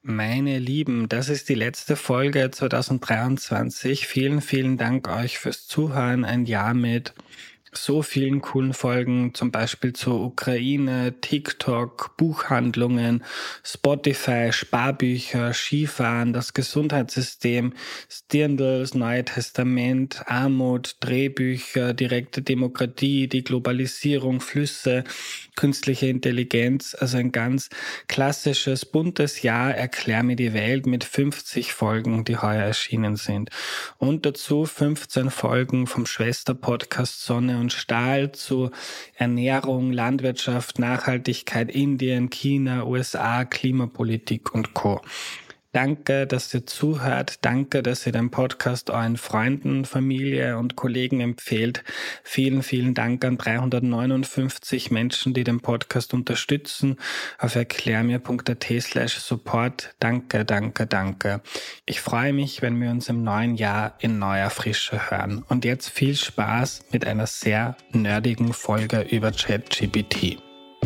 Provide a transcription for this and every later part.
Meine Lieben, das ist die letzte Folge 2023. Vielen, vielen Dank euch fürs Zuhören. Ein Jahr mit so vielen coolen Folgen, zum Beispiel zur Ukraine, TikTok, Buchhandlungen, Spotify, Sparbücher, Skifahren, das Gesundheitssystem, Stirndl, das Neue Testament, Armut, Drehbücher, direkte Demokratie, die Globalisierung, Flüsse, künstliche Intelligenz, also ein ganz klassisches, buntes Jahr, Erklär mir die Welt mit 50 Folgen, die heuer erschienen sind. Und dazu 15 Folgen vom Schwesterpodcast Sonne und Stahl zu Ernährung, Landwirtschaft, Nachhaltigkeit, Indien, China, USA, Klimapolitik und Co. Danke, dass ihr zuhört. Danke, dass ihr den Podcast euren Freunden, Familie und Kollegen empfehlt. Vielen, vielen Dank an 359 Menschen, die den Podcast unterstützen. Auf erklärmir.at/support. Danke, danke, danke. Ich freue mich, wenn wir uns im neuen Jahr in neuer Frische hören. Und jetzt viel Spaß mit einer sehr nerdigen Folge über ChatGPT.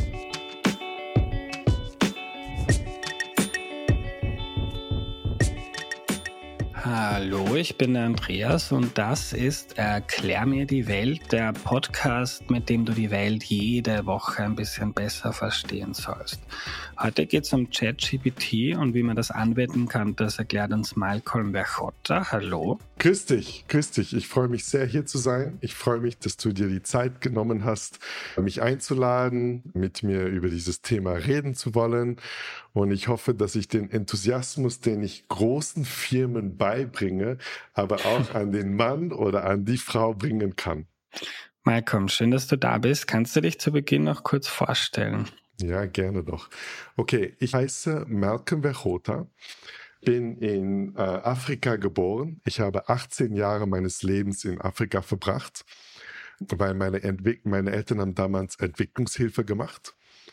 Hallo, ich bin der Andreas und das ist Erklär mir die Welt, der Podcast, mit dem du die Welt jede Woche ein bisschen besser verstehen sollst. Heute geht es um ChatGPT und wie man das anwenden kann, das erklärt uns Malcolm Verchotta. Hallo. Grüß dich. Ich freue mich sehr, hier zu sein. Ich freue mich, dass du dir die Zeit genommen hast, mich einzuladen, mit mir über dieses Thema reden zu wollen. Und ich hoffe, dass ich den Enthusiasmus, den ich großen Firmen beibringe, aber auch an den Mann oder an die Frau bringen kann. Malcolm, schön, dass du da bist. Kannst du dich zu Beginn noch kurz vorstellen? Ja, gerne doch. Okay, ich heiße Malcolm Verchotta, bin in Afrika geboren. Ich habe 18 Jahre meines Lebens in Afrika verbracht, weil meine Eltern haben damals Entwicklungshilfe gemacht.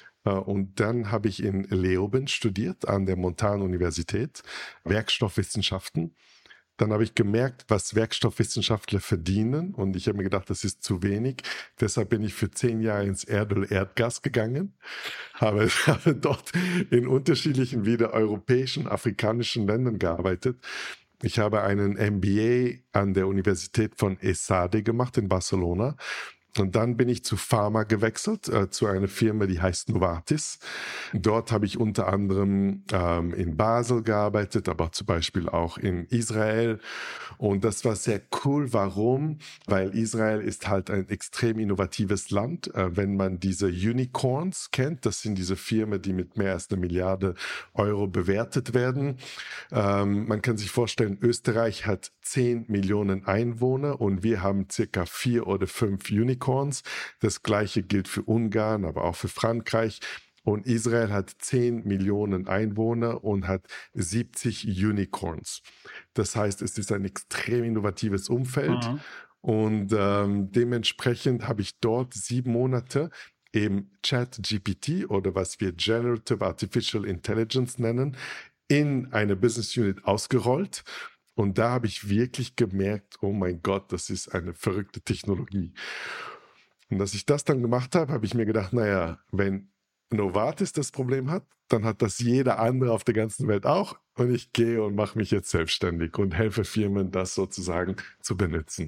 Und dann habe ich in Leoben studiert, an der Montan-Universität, Werkstoffwissenschaften. Dann habe ich gemerkt, was Werkstoffwissenschaftler verdienen. Und ich habe mir gedacht, das ist zu wenig. Deshalb bin ich für 10 Jahre ins Erdgas gegangen. Habe dort in unterschiedlichen wieder europäischen, afrikanischen Ländern gearbeitet. Ich habe einen MBA an der Universität von ESADE gemacht in Barcelona. Und dann bin ich zu Pharma gewechselt, zu einer Firma, die heißt Novartis. Dort habe ich unter anderem in Basel gearbeitet, aber zum Beispiel auch in Israel. Und das war sehr cool. Warum? Weil Israel ist halt ein extrem innovatives Land. Wenn man diese Unicorns kennt, das sind diese Firmen, die mit mehr als 1 Milliarde Euro bewertet werden. Man kann sich vorstellen, Österreich hat 10 Millionen Einwohner und wir haben circa 4 oder 5 Unicorns. Das gleiche gilt für Ungarn, aber auch für Frankreich. Und Israel hat 10 Millionen Einwohner und hat 70 Unicorns. Das heißt, es ist ein extrem innovatives Umfeld. Mhm. Und dementsprechend habe ich dort 7 Monate eben ChatGPT oder was wir Generative Artificial Intelligence nennen, in eine Business Unit ausgerollt. Und da habe ich wirklich gemerkt, oh mein Gott, das ist eine verrückte Technologie. Und als ich das dann gemacht habe, habe ich mir gedacht, naja, wenn Novartis das Problem hat, dann hat das jeder andere auf der ganzen Welt auch. Und ich gehe und mache mich jetzt selbstständig und helfe Firmen, das sozusagen zu benutzen.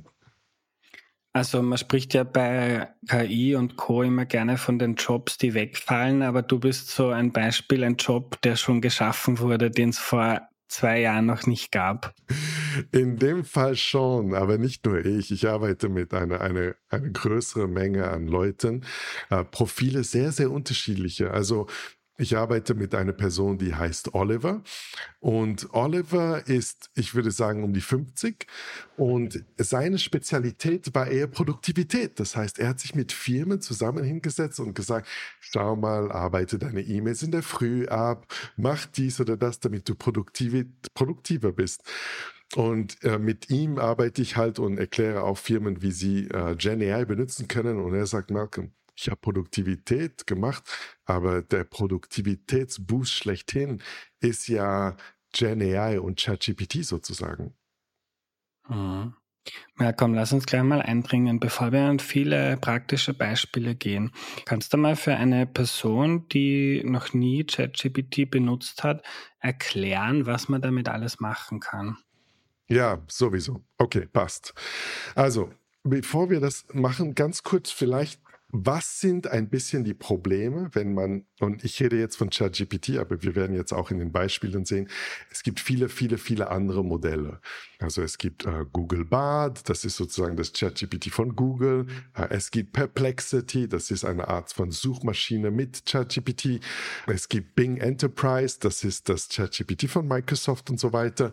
Also man spricht ja bei KI und Co. immer gerne von den Jobs, die wegfallen, aber du bist so ein Beispiel, ein Job, der schon geschaffen wurde, den es vor 2 Jahren noch nicht gab. In dem Fall schon, aber nicht nur ich. Ich arbeite mit einer größeren Menge an Leuten, Profile sehr, sehr unterschiedliche. Also ich arbeite mit einer Person, die heißt Oliver. Und Oliver ist, ich würde sagen, um die 50. Und seine Spezialität war eher Produktivität. Das heißt, er hat sich mit Firmen zusammen hingesetzt und gesagt, schau mal, arbeite deine E-Mails in der Früh ab, mach dies oder das, damit du produktiver bist. Und mit ihm arbeite ich halt und erkläre auch Firmen, wie sie Gen AI benutzen können. Und er sagt, Malcolm, ich habe Produktivität gemacht, aber der Produktivitätsboost schlechthin ist ja Gen AI und ChatGPT sozusagen. Mhm. Ja, komm, lass uns gleich mal eindringen, bevor wir in viele praktische Beispiele gehen. Kannst du mal für eine Person, die noch nie ChatGPT benutzt hat, erklären, was man damit alles machen kann? Ja, sowieso. Okay, passt. Also, bevor wir das machen, ganz kurz vielleicht, was sind ein bisschen die Probleme, wenn man, und ich rede jetzt von ChatGPT, aber wir werden jetzt auch in den Beispielen sehen, es gibt viele, viele, viele andere Modelle. Also es gibt Google Bard, das ist sozusagen das ChatGPT von Google. Es gibt Perplexity, das ist eine Art von Suchmaschine mit ChatGPT. Es gibt Bing Enterprise, das ist das ChatGPT von Microsoft und so weiter.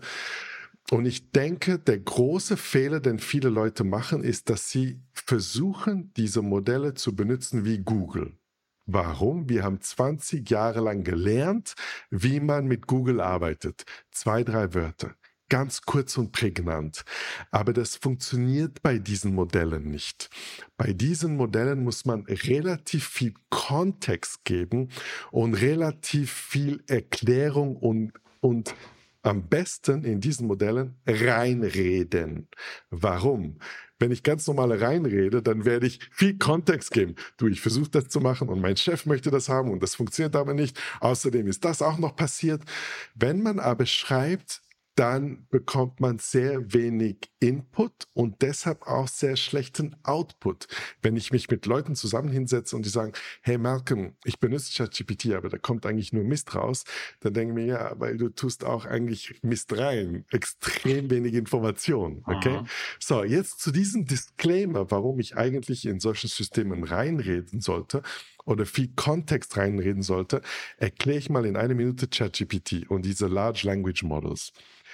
Und ich denke, der große Fehler, den viele Leute machen, ist, dass sie versuchen, diese Modelle zu benutzen wie Google. Warum? Wir haben 20 Jahre lang gelernt, wie man mit Google arbeitet. 2, 3 Wörter. Ganz kurz und prägnant. Aber das funktioniert bei diesen Modellen nicht. Bei diesen Modellen muss man relativ viel Kontext geben und relativ viel Erklärung und am besten in diesen Modellen reinreden. Warum? Wenn ich ganz normal reinrede, dann werde ich viel Kontext geben. Du, ich versuche das zu machen und mein Chef möchte das haben und das funktioniert aber nicht. Außerdem ist das auch noch passiert. Wenn man aber schreibt, dann bekommt man sehr wenig Input und deshalb auch sehr schlechten Output. Wenn ich mich mit Leuten zusammen hinsetze und die sagen, hey Malcolm, ich benutze ChatGPT, aber da kommt eigentlich nur Mist raus, dann denke ich mir, ja, weil du tust auch eigentlich Mist rein. Extrem wenig Information, okay? Mhm. So, jetzt zu diesem Disclaimer, warum ich eigentlich in solchen Systemen reinreden sollte oder viel Kontext reinreden sollte, erkläre ich mal in 1 Minute ChatGPT und diese Large Language Models.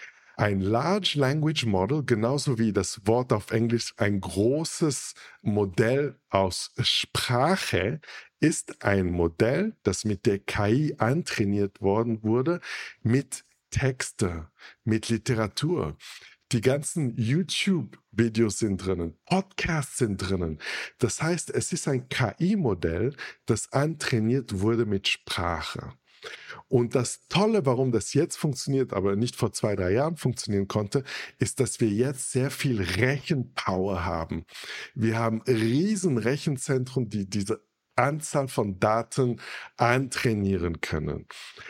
Ein Large Language Model, genauso wie das Wort auf Englisch ein großes Modell aus Sprache, ist ein Modell, das mit der KI antrainiert worden wurde, mit Texte, mit Literatur. Die ganzen YouTube-Videos sind drinnen, Podcasts sind drinnen. Das heißt, es ist ein KI-Modell, das antrainiert wurde mit Sprache. Und das Tolle, warum das jetzt funktioniert, aber nicht vor 2, 3 Jahren funktionieren konnte, ist, dass wir jetzt sehr viel Rechenpower haben. Wir haben riesen Rechenzentren, die diese Anzahl von Daten antrainieren können.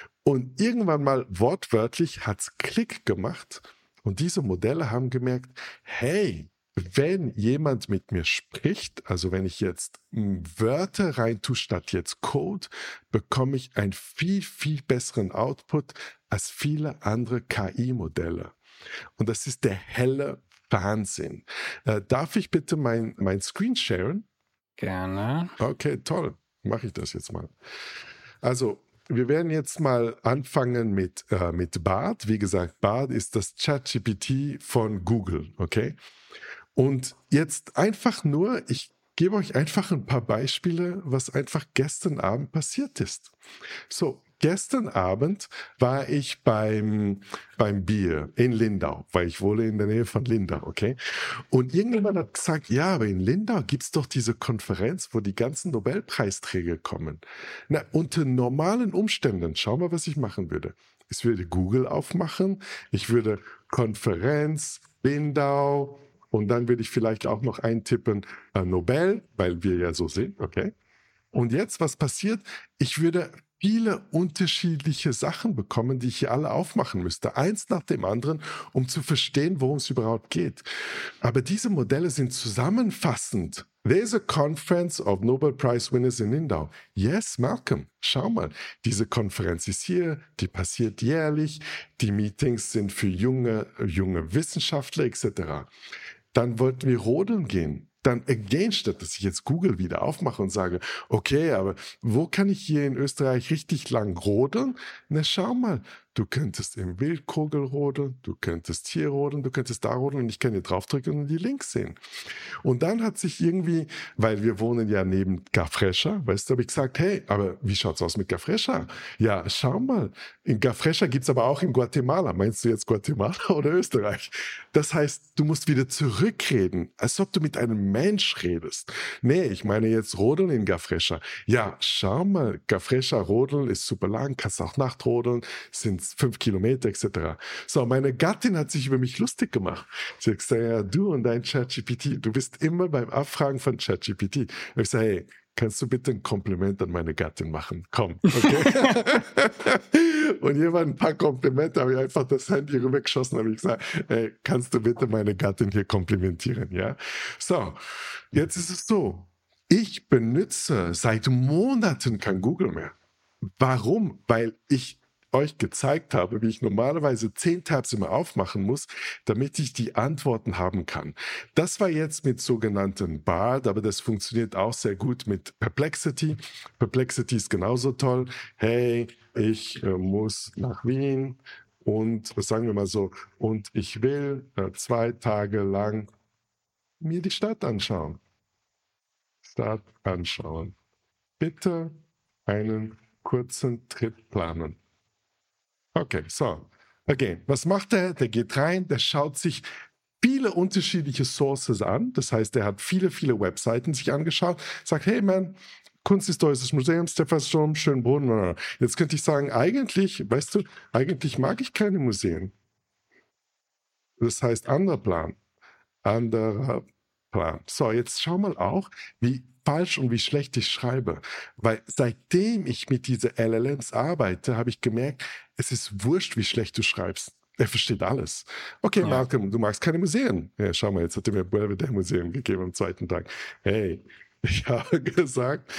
Und irgendwann mal wortwörtlich hat's Klick gemacht und diese Modelle haben gemerkt, hey, wenn jemand mit mir spricht, also wenn ich jetzt Wörter reintue statt jetzt Code, bekomme ich einen viel, viel besseren Output als viele andere KI-Modelle. Und das ist der helle Wahnsinn. Darf ich bitte mein Screen sharen? Gerne. Okay, toll. Mache ich das jetzt mal. Also, wir werden jetzt mal anfangen mit Bard. Wie gesagt, Bard ist das ChatGPT von Google, okay? Und jetzt einfach nur, ich gebe euch einfach ein paar Beispiele, was einfach gestern Abend passiert ist. So, gestern Abend war ich beim Bier in Lindau, weil ich wohne in der Nähe von Lindau, okay? Und irgendjemand hat gesagt, ja, aber in Lindau gibt's doch diese Konferenz, wo die ganzen Nobelpreisträger kommen. Na, unter normalen Umständen, schau mal, was ich machen würde. Ich würde Google aufmachen, ich würde Konferenz, Lindau, und dann würde ich vielleicht auch noch eintippen Nobel, weil wir ja so sind, okay? Und jetzt, was passiert? Ich würde viele unterschiedliche Sachen bekommen, die ich hier alle aufmachen müsste, eins nach dem anderen, um zu verstehen, worum es überhaupt geht. Aber diese Modelle sind zusammenfassend. There's a conference of Nobel Prize winners in Lindau. Yes, Malcolm, schau mal, diese Konferenz ist hier, die passiert jährlich, die Meetings sind für junge Wissenschaftler etc. Dann wollten wir rodeln gehen. Dann again, statt dass ich jetzt Google wieder aufmache und sage, okay, aber wo kann ich hier in Österreich richtig lang rodeln? Na, schau mal, du könntest im Wildkogel rodeln, du könntest hier rodeln, du könntest da rodeln und ich kann hier draufdrücken und die Links sehen. Und dann hat sich irgendwie, weil wir wohnen ja neben Gafrescha, weißt du, habe ich gesagt, hey, aber wie schaut's aus mit Gafrescha? Ja, schau mal, in Gafrescha gibt's aber auch in Guatemala. Meinst du jetzt Guatemala oder Österreich? Das heißt, du musst wieder zurückreden, als ob du mit einem Mensch redest. Nee, ich meine jetzt Rodeln in Gafrescha. Ja, schau mal, Gafrescha Rodeln ist super lang, kannst auch Nachtrodeln, sind sind es 5 Kilometer etc. So, meine Gattin hat sich über mich lustig gemacht. Sie hat gesagt, ja, du und dein ChatGPT, du bist immer beim Abfragen von ChatGPT. Und ich sage, hey, kannst du bitte ein Kompliment an meine Gattin machen? Komm, okay? Und hier waren ein paar Komplimente, habe ich einfach das Handy rübergeschossen, habe ich gesagt, hey, kannst du bitte meine Gattin hier komplimentieren, ja? So, jetzt ist es so, ich benutze seit Monaten kein Google mehr. Warum? Weil ich euch gezeigt habe, wie ich normalerweise 10 Tabs immer aufmachen muss, damit ich die Antworten haben kann. Das war jetzt mit sogenannten Bard, aber das funktioniert auch sehr gut mit Perplexity. Perplexity ist genauso toll. Hey, ich muss nach Wien und, sagen wir mal so, und ich will 2 Tage lang mir die Stadt anschauen. Stadt anschauen. Bitte einen kurzen Trip planen. Okay, so. Okay, was macht er? Der geht rein, der schaut sich viele unterschiedliche Sources an. Das heißt, er hat viele Webseiten sich angeschaut. Sagt, hey man, Kunsthistorisches Museum, Stephansdom, Schönbrunn. Jetzt könnte ich sagen, eigentlich, weißt du, eigentlich mag ich keine Museen. Das heißt, anderer Plan. So, jetzt schau mal auch, wie falsch und wie schlecht ich schreibe. Weil seitdem ich mit diesen LLMs arbeite, habe ich gemerkt, es ist wurscht, wie schlecht du schreibst. Er versteht alles. Okay, ja. Malcolm, du magst keine Museen. Ja, schau mal, jetzt hat er mir Belvedere Museum gegeben am 2. Tag. Hey, ich habe gesagt,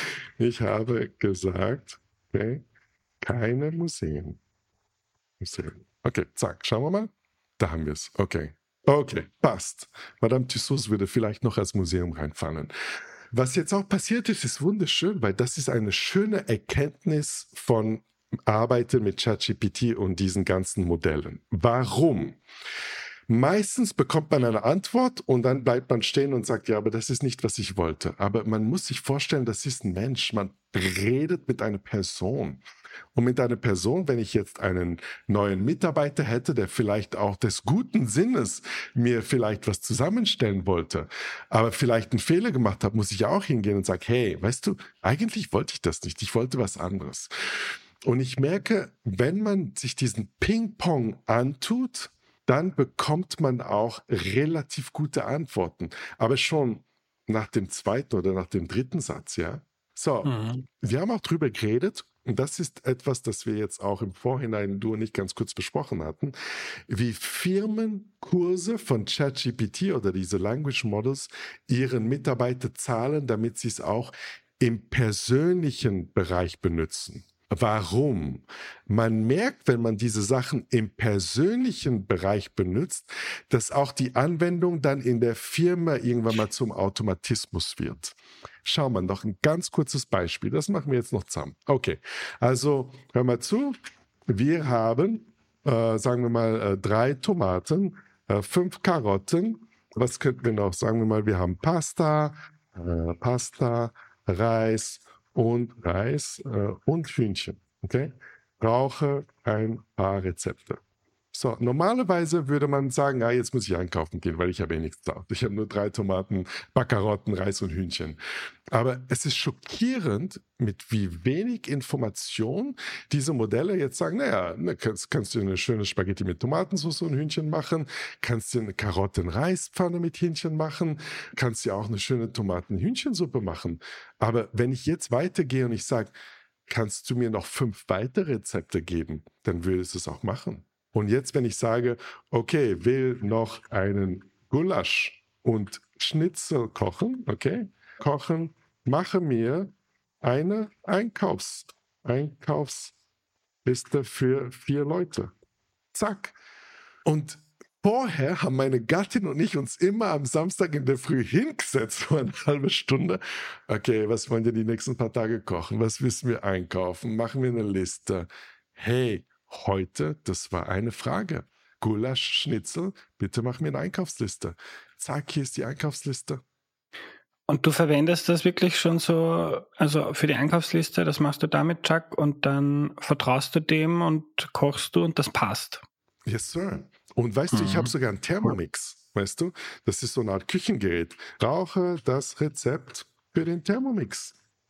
okay, keine Museen. Okay, zack, schauen wir mal. Da haben wir es. Okay, passt. Madame Tussauds würde vielleicht noch als Museum reinfallen. Was jetzt auch passiert ist, ist wunderschön, weil das ist eine schöne Erkenntnis von Arbeiten mit ChatGPT und diesen ganzen Modellen. Warum? Meistens bekommt man eine Antwort und dann bleibt man stehen und sagt, ja, aber das ist nicht, was ich wollte. Aber man muss sich vorstellen, das ist ein Mensch. Man redet mit einer Person. Und mit einer Person, wenn ich jetzt einen neuen Mitarbeiter hätte, der vielleicht auch des guten Sinnes mir vielleicht was zusammenstellen wollte, aber vielleicht einen Fehler gemacht hat, muss ich auch hingehen und sagen, hey, weißt du, eigentlich wollte ich das nicht. Ich wollte was anderes. Und ich merke, wenn man sich diesen Ping-Pong antut, dann bekommt man auch relativ gute Antworten. Aber schon nach dem 2. oder nach dem 3. Satz, ja. So, wir haben auch drüber geredet, und das ist etwas, das wir jetzt auch im Vorhinein, du und ich, ganz kurz besprochen hatten, wie Firmen Kurse von ChatGPT oder diese Language Models ihren Mitarbeitern zahlen, damit sie es auch im persönlichen Bereich benutzen. Warum? Man merkt, wenn man diese Sachen im persönlichen Bereich benutzt, dass auch die Anwendung dann in der Firma irgendwann mal zum Automatismus wird. Schau mal, noch ein ganz kurzes Beispiel. Das machen wir jetzt noch zusammen. Okay, also hör mal zu. Wir haben, sagen wir mal, 3 Tomaten, 5 Karotten. Was könnten wir noch? Sagen wir mal, wir haben Pasta, Reis und Hühnchen. Okay? Brauche ein paar Rezepte. So, normalerweise würde man sagen, ja, jetzt muss ich einkaufen gehen, weil ich habe nichts da. Ich habe nur 3 Tomaten, ein paar Karotten, Reis und Hühnchen. Aber es ist schockierend, mit wie wenig Information diese Modelle jetzt sagen, naja, kannst du eine schöne Spaghetti mit Tomatensauce und Hühnchen machen, kannst du eine Karotten-Reispfanne mit Hähnchen machen, kannst du auch eine schöne Tomaten-Hühnchensuppe machen. Aber wenn ich jetzt weitergehe und ich sage, kannst du mir noch 5 weitere Rezepte geben, dann würde es auch machen. Und jetzt, wenn ich sage, okay, will noch einen Gulasch und Schnitzel kochen, mache mir eine Einkaufsliste für 4 Leute. Zack. Und vorher haben meine Gattin und ich uns immer am Samstag in der Früh hingesetzt für eine halbe Stunde. Okay, was wollen wir die nächsten paar Tage kochen? Was müssen wir einkaufen? Machen wir eine Liste. Hey, heute, das war eine Frage. Gulasch, Schnitzel, bitte mach mir eine Einkaufsliste. Zack, hier ist die Einkaufsliste. Und du verwendest das wirklich schon so, also für die Einkaufsliste, das machst du damit, Chuck, und dann vertraust du dem und kochst du und das passt. Yes, sir. Und weißt du, ich habe sogar einen Thermomix, weißt du? Das ist so eine Art Küchengerät. Brauche das Rezept für den Thermomix.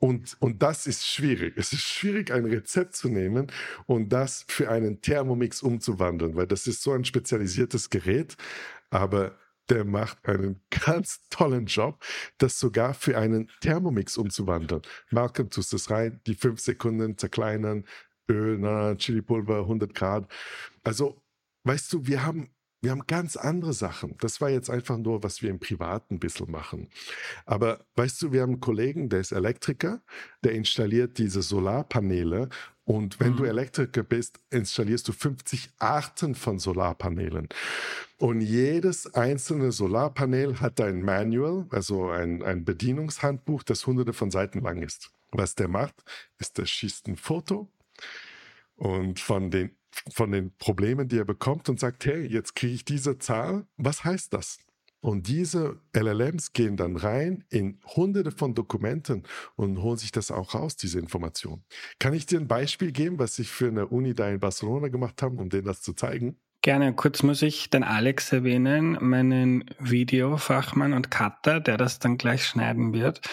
Und das ist schwierig. Es ist schwierig, ein Rezept zu nehmen und das für einen Thermomix umzuwandeln, weil das ist so ein spezialisiertes Gerät, aber der macht einen ganz tollen Job, das sogar für einen Thermomix umzuwandeln. Malcolm, tust es rein, die 5 Sekunden zerkleinern, Öl, Chilipulver, 100 Grad. Also, weißt du, wir haben ganz andere Sachen. Das war jetzt einfach nur, was wir im Privaten ein bisschen machen. Aber weißt du, wir haben einen Kollegen, der ist Elektriker, der installiert diese Solarpaneele. Und wenn du Elektriker bist, installierst du 50 Arten von Solarpanelen. Und jedes einzelne Solarpanel hat ein Manual, also ein Bedienungshandbuch, das hunderte von Seiten lang ist. Was der macht, ist, der schießt ein Foto und von den Problemen, die er bekommt und sagt, hey, jetzt kriege ich diese Zahl, was heißt das? Und diese LLMs gehen dann rein in hunderte von Dokumenten und holen sich das auch raus, diese Information. Kann ich dir ein Beispiel geben, was ich für eine Uni da in Barcelona gemacht habe, um denen das zu zeigen? Gerne. Kurz muss ich den Alex erwähnen, meinen Videofachmann und Cutter, der das dann gleich schneiden wird.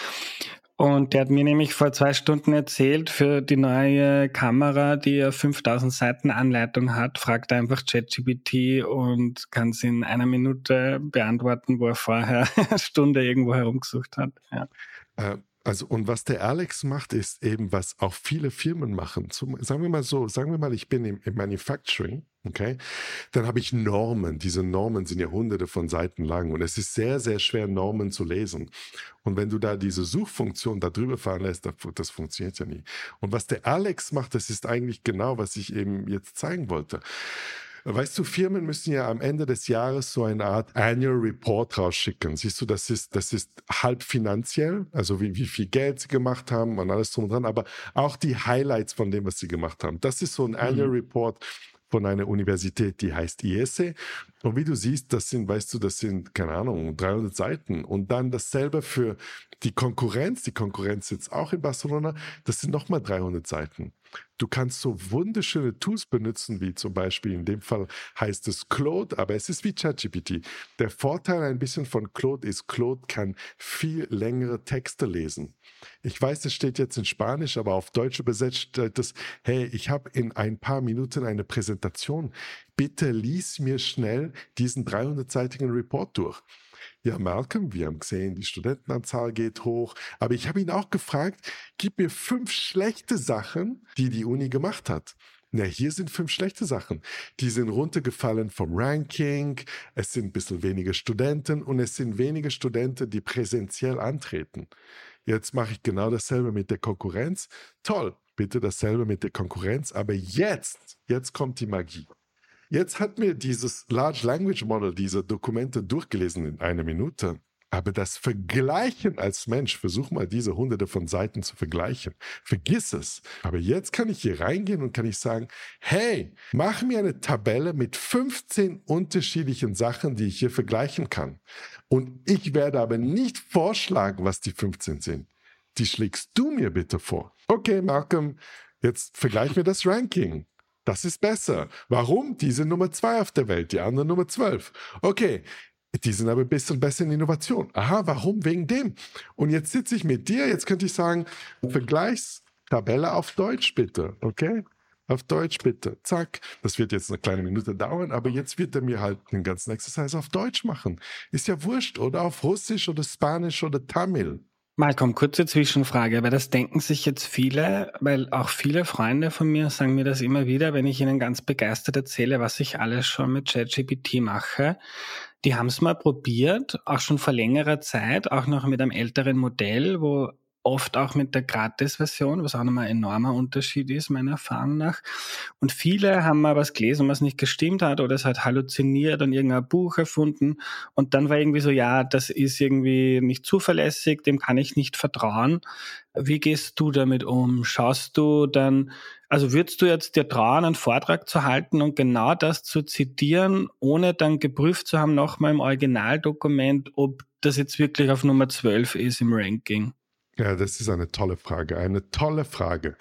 Und der hat mir nämlich vor 2 Stunden erzählt, für die neue Kamera, die ja 5000 Seiten Anleitung hat, fragt er einfach ChatGPT und kann es in 1 Minute beantworten, wo er vorher eine Stunde irgendwo herumgesucht hat. Ja. Also, und was der Alex macht, ist eben, was auch viele Firmen machen. Sagen wir mal, ich bin im Manufacturing, okay? Dann habe ich Normen. Diese Normen sind ja hunderte von Seiten lang und es ist sehr, sehr schwer, Normen zu lesen. Und wenn du da diese Suchfunktion da drüber fahren lässt, das funktioniert ja nie. Und was der Alex macht, das ist eigentlich genau, was ich eben jetzt zeigen wollte. Weißt du, Firmen müssen ja am Ende des Jahres so eine Art Annual Report rausschicken. Siehst du, das ist halb finanziell, also wie viel Geld sie gemacht haben und alles drum und dran, aber auch die Highlights von dem, was sie gemacht haben. Das ist so ein Annual Report von einer Universität, die heißt IESE. Und wie du siehst, das sind, keine Ahnung, 300 Seiten. Und dann dasselbe für die Konkurrenz. Die Konkurrenz sitzt auch in Barcelona. Das sind nochmal 300 Seiten. Du kannst so wunderschöne Tools benutzen, wie zum Beispiel in dem Fall heißt es Claude, aber es ist wie ChatGPT. Der Vorteil ein bisschen von Claude ist, Claude kann viel längere Texte lesen. Ich weiß, es steht jetzt in Spanisch, aber auf Deutsch übersetzt steht es, hey, ich habe in ein paar Minuten eine Präsentation. Bitte lies mir schnell diesen 300-seitigen Report durch. Ja, Malcolm, wir haben gesehen, die Studentenanzahl geht hoch. Aber ich habe ihn auch gefragt, gib mir 5 schlechte Sachen, die die Uni gemacht hat. Na, hier sind 5 schlechte Sachen. Die sind runtergefallen vom Ranking, es sind ein bisschen weniger Studenten und es sind weniger Studenten, die präsentiell antreten. Jetzt mache ich genau dasselbe mit der Konkurrenz. Toll, bitte dasselbe mit der Konkurrenz. Aber jetzt kommt die Magie. Jetzt hat mir dieses Large Language Model diese Dokumente durchgelesen in 1 Minute. Aber das Vergleichen als Mensch, versuch mal diese hunderte von Seiten zu vergleichen. Vergiss es. Aber jetzt kann ich hier reingehen und kann ich sagen, hey, mach mir eine Tabelle mit 15 unterschiedlichen Sachen, die ich hier vergleichen kann. Und ich werde aber nicht vorschlagen, was die 15 sind. Die schlägst du mir bitte vor. Okay, Malcolm, jetzt vergleich mir das Ranking. Das ist besser. Warum? Die sind Nummer 2 auf der Welt, die anderen Nummer 12. Okay, die sind aber ein bisschen besser in Innovation. Aha, warum? Wegen dem. Und jetzt sitze ich mit dir, jetzt könnte ich sagen, Vergleichstabelle auf Deutsch bitte, okay? Auf Deutsch bitte. Zack. Das wird jetzt eine kleine Minute dauern, aber jetzt wird er mir halt den ganzen Exercise auf Deutsch machen. Ist ja wurscht. Oder auf Russisch oder Spanisch oder Tamil. Malcolm, kurze Zwischenfrage, weil das denken sich jetzt viele, weil auch viele Freunde von mir sagen mir das immer wieder, wenn ich ihnen ganz begeistert erzähle, was ich alles schon mit ChatGPT mache. Die haben es mal probiert, auch schon vor längerer Zeit, auch noch mit einem älteren Modell, wo oft auch mit der Gratis-Version, was auch nochmal ein enormer Unterschied ist, meiner Erfahrung nach. Und viele haben mal was gelesen, was nicht gestimmt hat oder es hat halluziniert und irgendein Buch erfunden. Und dann war irgendwie so, ja, das ist irgendwie nicht zuverlässig, dem kann ich nicht vertrauen. Wie gehst du damit um? Schaust du dann, also würdest du jetzt dir trauen, einen Vortrag zu halten und genau das zu zitieren, ohne dann geprüft zu haben, nochmal im Originaldokument, ob das jetzt wirklich auf Nummer 12 ist im Ranking? Ja, das ist eine tolle Frage. Eine tolle Frage.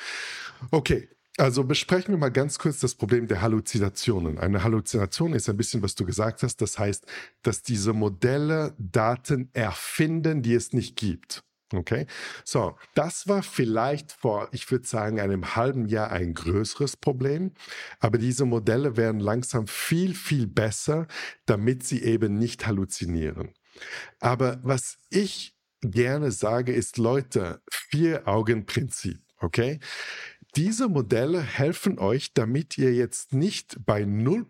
Okay, also besprechen wir mal ganz kurz das Problem der Halluzinationen. Eine Halluzination ist ein bisschen, was du gesagt hast. Das heißt, dass diese Modelle Daten erfinden, die es nicht gibt. Okay, so, das war vielleicht vor, ich würde sagen, einem halben Jahr ein größeres Problem, aber diese Modelle werden langsam viel, viel besser, damit sie eben nicht halluzinieren. Aber was ich gerne sage, ist, Leute, Vier-Augen-Prinzip, okay? Diese Modelle helfen euch, damit ihr jetzt nicht bei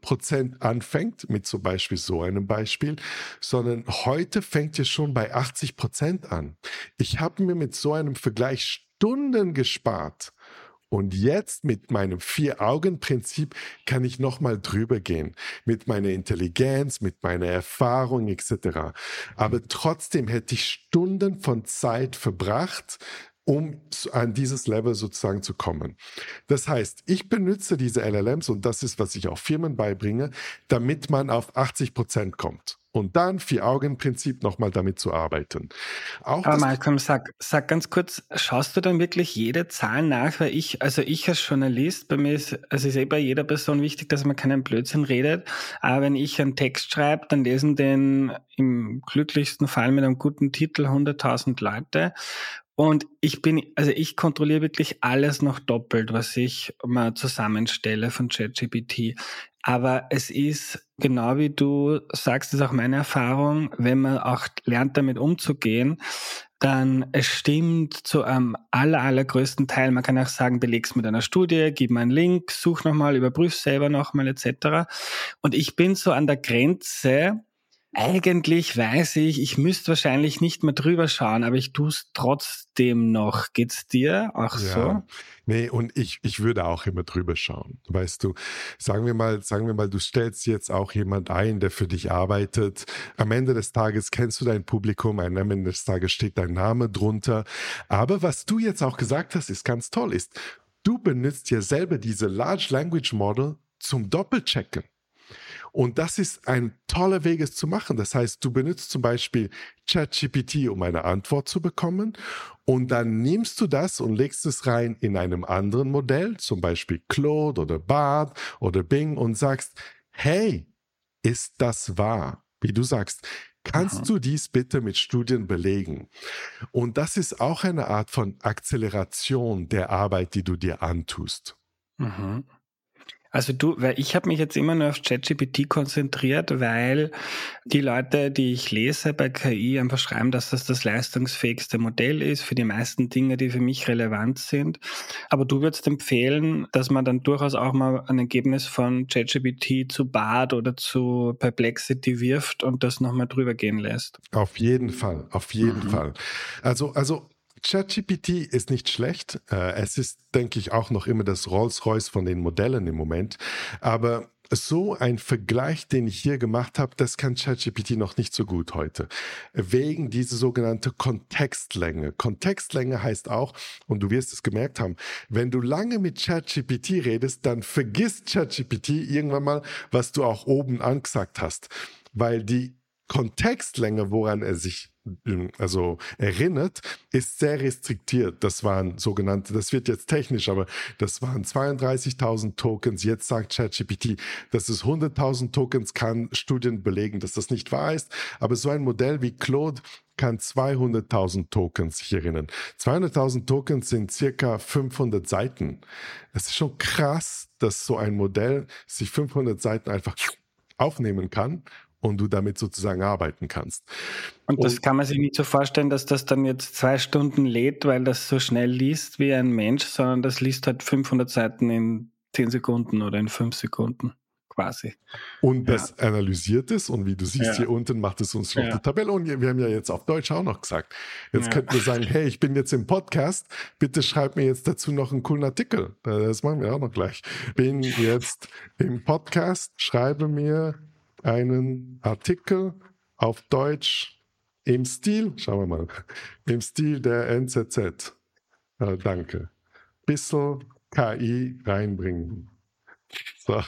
0% anfängt, mit zum Beispiel so einem Beispiel, sondern heute fängt ihr schon bei 80% an. Ich habe mir mit so einem Vergleich Stunden gespart. Und jetzt mit meinem Vier-Augen-Prinzip kann ich nochmal drüber gehen. Mit meiner Intelligenz, mit meiner Erfahrung etc. Aber trotzdem hätte ich Stunden von Zeit verbracht, um an dieses Level sozusagen zu kommen. Das heißt, ich benutze diese LLMs und das ist, was ich auch Firmen beibringe, damit man auf 80% kommt. Und dann Vier-Augen-Prinzip nochmal damit zu arbeiten. Auch Aber das, Malcolm, sag ganz kurz, schaust du dann wirklich jede Zahl nach? Weil ich als Journalist, bei mir ist, also ist bei jeder Person wichtig, dass man keinen Blödsinn redet. Aber wenn ich einen Text schreibe, dann lesen den im glücklichsten Fall mit einem guten Titel 100.000 Leute. Und ich kontrolliere wirklich alles noch doppelt, was ich mal zusammenstelle von ChatGPT. Aber es ist, genau wie du sagst, ist auch meine Erfahrung, wenn man auch lernt, damit umzugehen, dann es stimmt zu einem allergrößten Teil. Man kann auch sagen, beleg's mit einer Studie, gib mir einen Link, such nochmal, überprüf selber nochmal etc. Und ich bin so an der Grenze. Eigentlich weiß ich müsste wahrscheinlich nicht mehr drüber schauen, aber ich tue es trotzdem noch. Geht's dir auch so? ja, nee, und ich würde auch immer drüber schauen. Weißt du, sagen wir mal, du stellst jetzt auch jemand ein, der für dich arbeitet. Am Ende des Tages kennst du dein Publikum, am Ende des Tages steht dein Name drunter. Aber was du jetzt auch gesagt hast, ist ganz toll, ist, du benutzt ja selber diese Large Language Model zum Doppelchecken. Und das ist ein toller Weg, es zu machen. Das heißt, du benutzt zum Beispiel ChatGPT, um eine Antwort zu bekommen. Und dann nimmst du das und legst es rein in einem anderen Modell, zum Beispiel Claude oder Bard oder Bing und sagst, hey, ist das wahr? Wie du sagst, kannst du dies bitte mit Studien belegen? Und das ist auch eine Art von Akzeleration der Arbeit, die du dir antust. Mhm. Also weil ich habe mich jetzt immer nur auf ChatGPT konzentriert, weil die Leute, die ich lese bei KI, einfach schreiben, dass das leistungsfähigste Modell ist für die meisten Dinge, die für mich relevant sind. Aber du würdest empfehlen, dass man dann durchaus auch mal ein Ergebnis von ChatGPT zu Bard oder zu Perplexity wirft und das nochmal drüber gehen lässt. Auf jeden Fall, auf jeden Fall. Also ChatGPT ist nicht schlecht. Es ist, denke ich, auch noch immer das Rolls-Royce von den Modellen im Moment. Aber so ein Vergleich, den ich hier gemacht habe, das kann ChatGPT noch nicht so gut heute. Wegen dieser sogenannten Kontextlänge. Kontextlänge heißt auch, und du wirst es gemerkt haben, wenn du lange mit ChatGPT redest, dann vergisst ChatGPT irgendwann mal, was du auch oben angesagt hast. Weil die Kontextlänge, woran er sich erinnert, ist sehr restriktiert. Das wird jetzt technisch, aber das waren 32.000 Tokens. Jetzt sagt ChatGPT, dass es 100.000 Tokens kann, Studien belegen, dass das nicht wahr ist. Aber so ein Modell wie Claude kann 200.000 Tokens sich erinnern. 200.000 Tokens sind circa 500 Seiten. Es ist schon krass, dass so ein Modell sich 500 Seiten einfach aufnehmen kann und du damit sozusagen arbeiten kannst. Und das kann man sich nicht so vorstellen, dass das dann jetzt 2 Stunden lädt, weil das so schnell liest wie ein Mensch, sondern das liest halt 500 Seiten in 10 Sekunden oder in 5 Sekunden quasi. Und das analysiert es und wie du siehst, hier unten macht es uns noch die Tabelle und wir haben ja jetzt auf Deutsch auch noch gesagt. Jetzt könnten wir sagen, hey, ich bin jetzt im Podcast, bitte schreib mir jetzt dazu noch einen coolen Artikel. Das machen wir auch noch gleich. Bin jetzt im Podcast, schreibe mir einen Artikel auf Deutsch im Stil, schauen wir mal, im Stil der NZZ. Danke. Bissl KI reinbringen. So.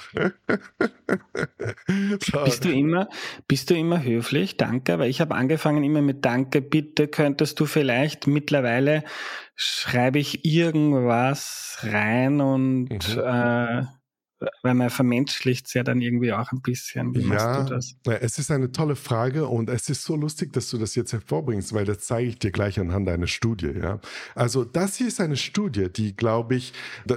So. Bist du immer höflich? Danke, weil ich habe angefangen immer mit Danke, bitte könntest du vielleicht, mittlerweile schreibe ich irgendwas rein und weil man vermenschlicht es ja dann irgendwie auch ein bisschen. Wie machst du das? Es ist eine tolle Frage und es ist so lustig, dass du das jetzt hervorbringst, weil das zeige ich dir gleich anhand einer Studie. Ja? Also das hier ist eine Studie, die, glaube ich,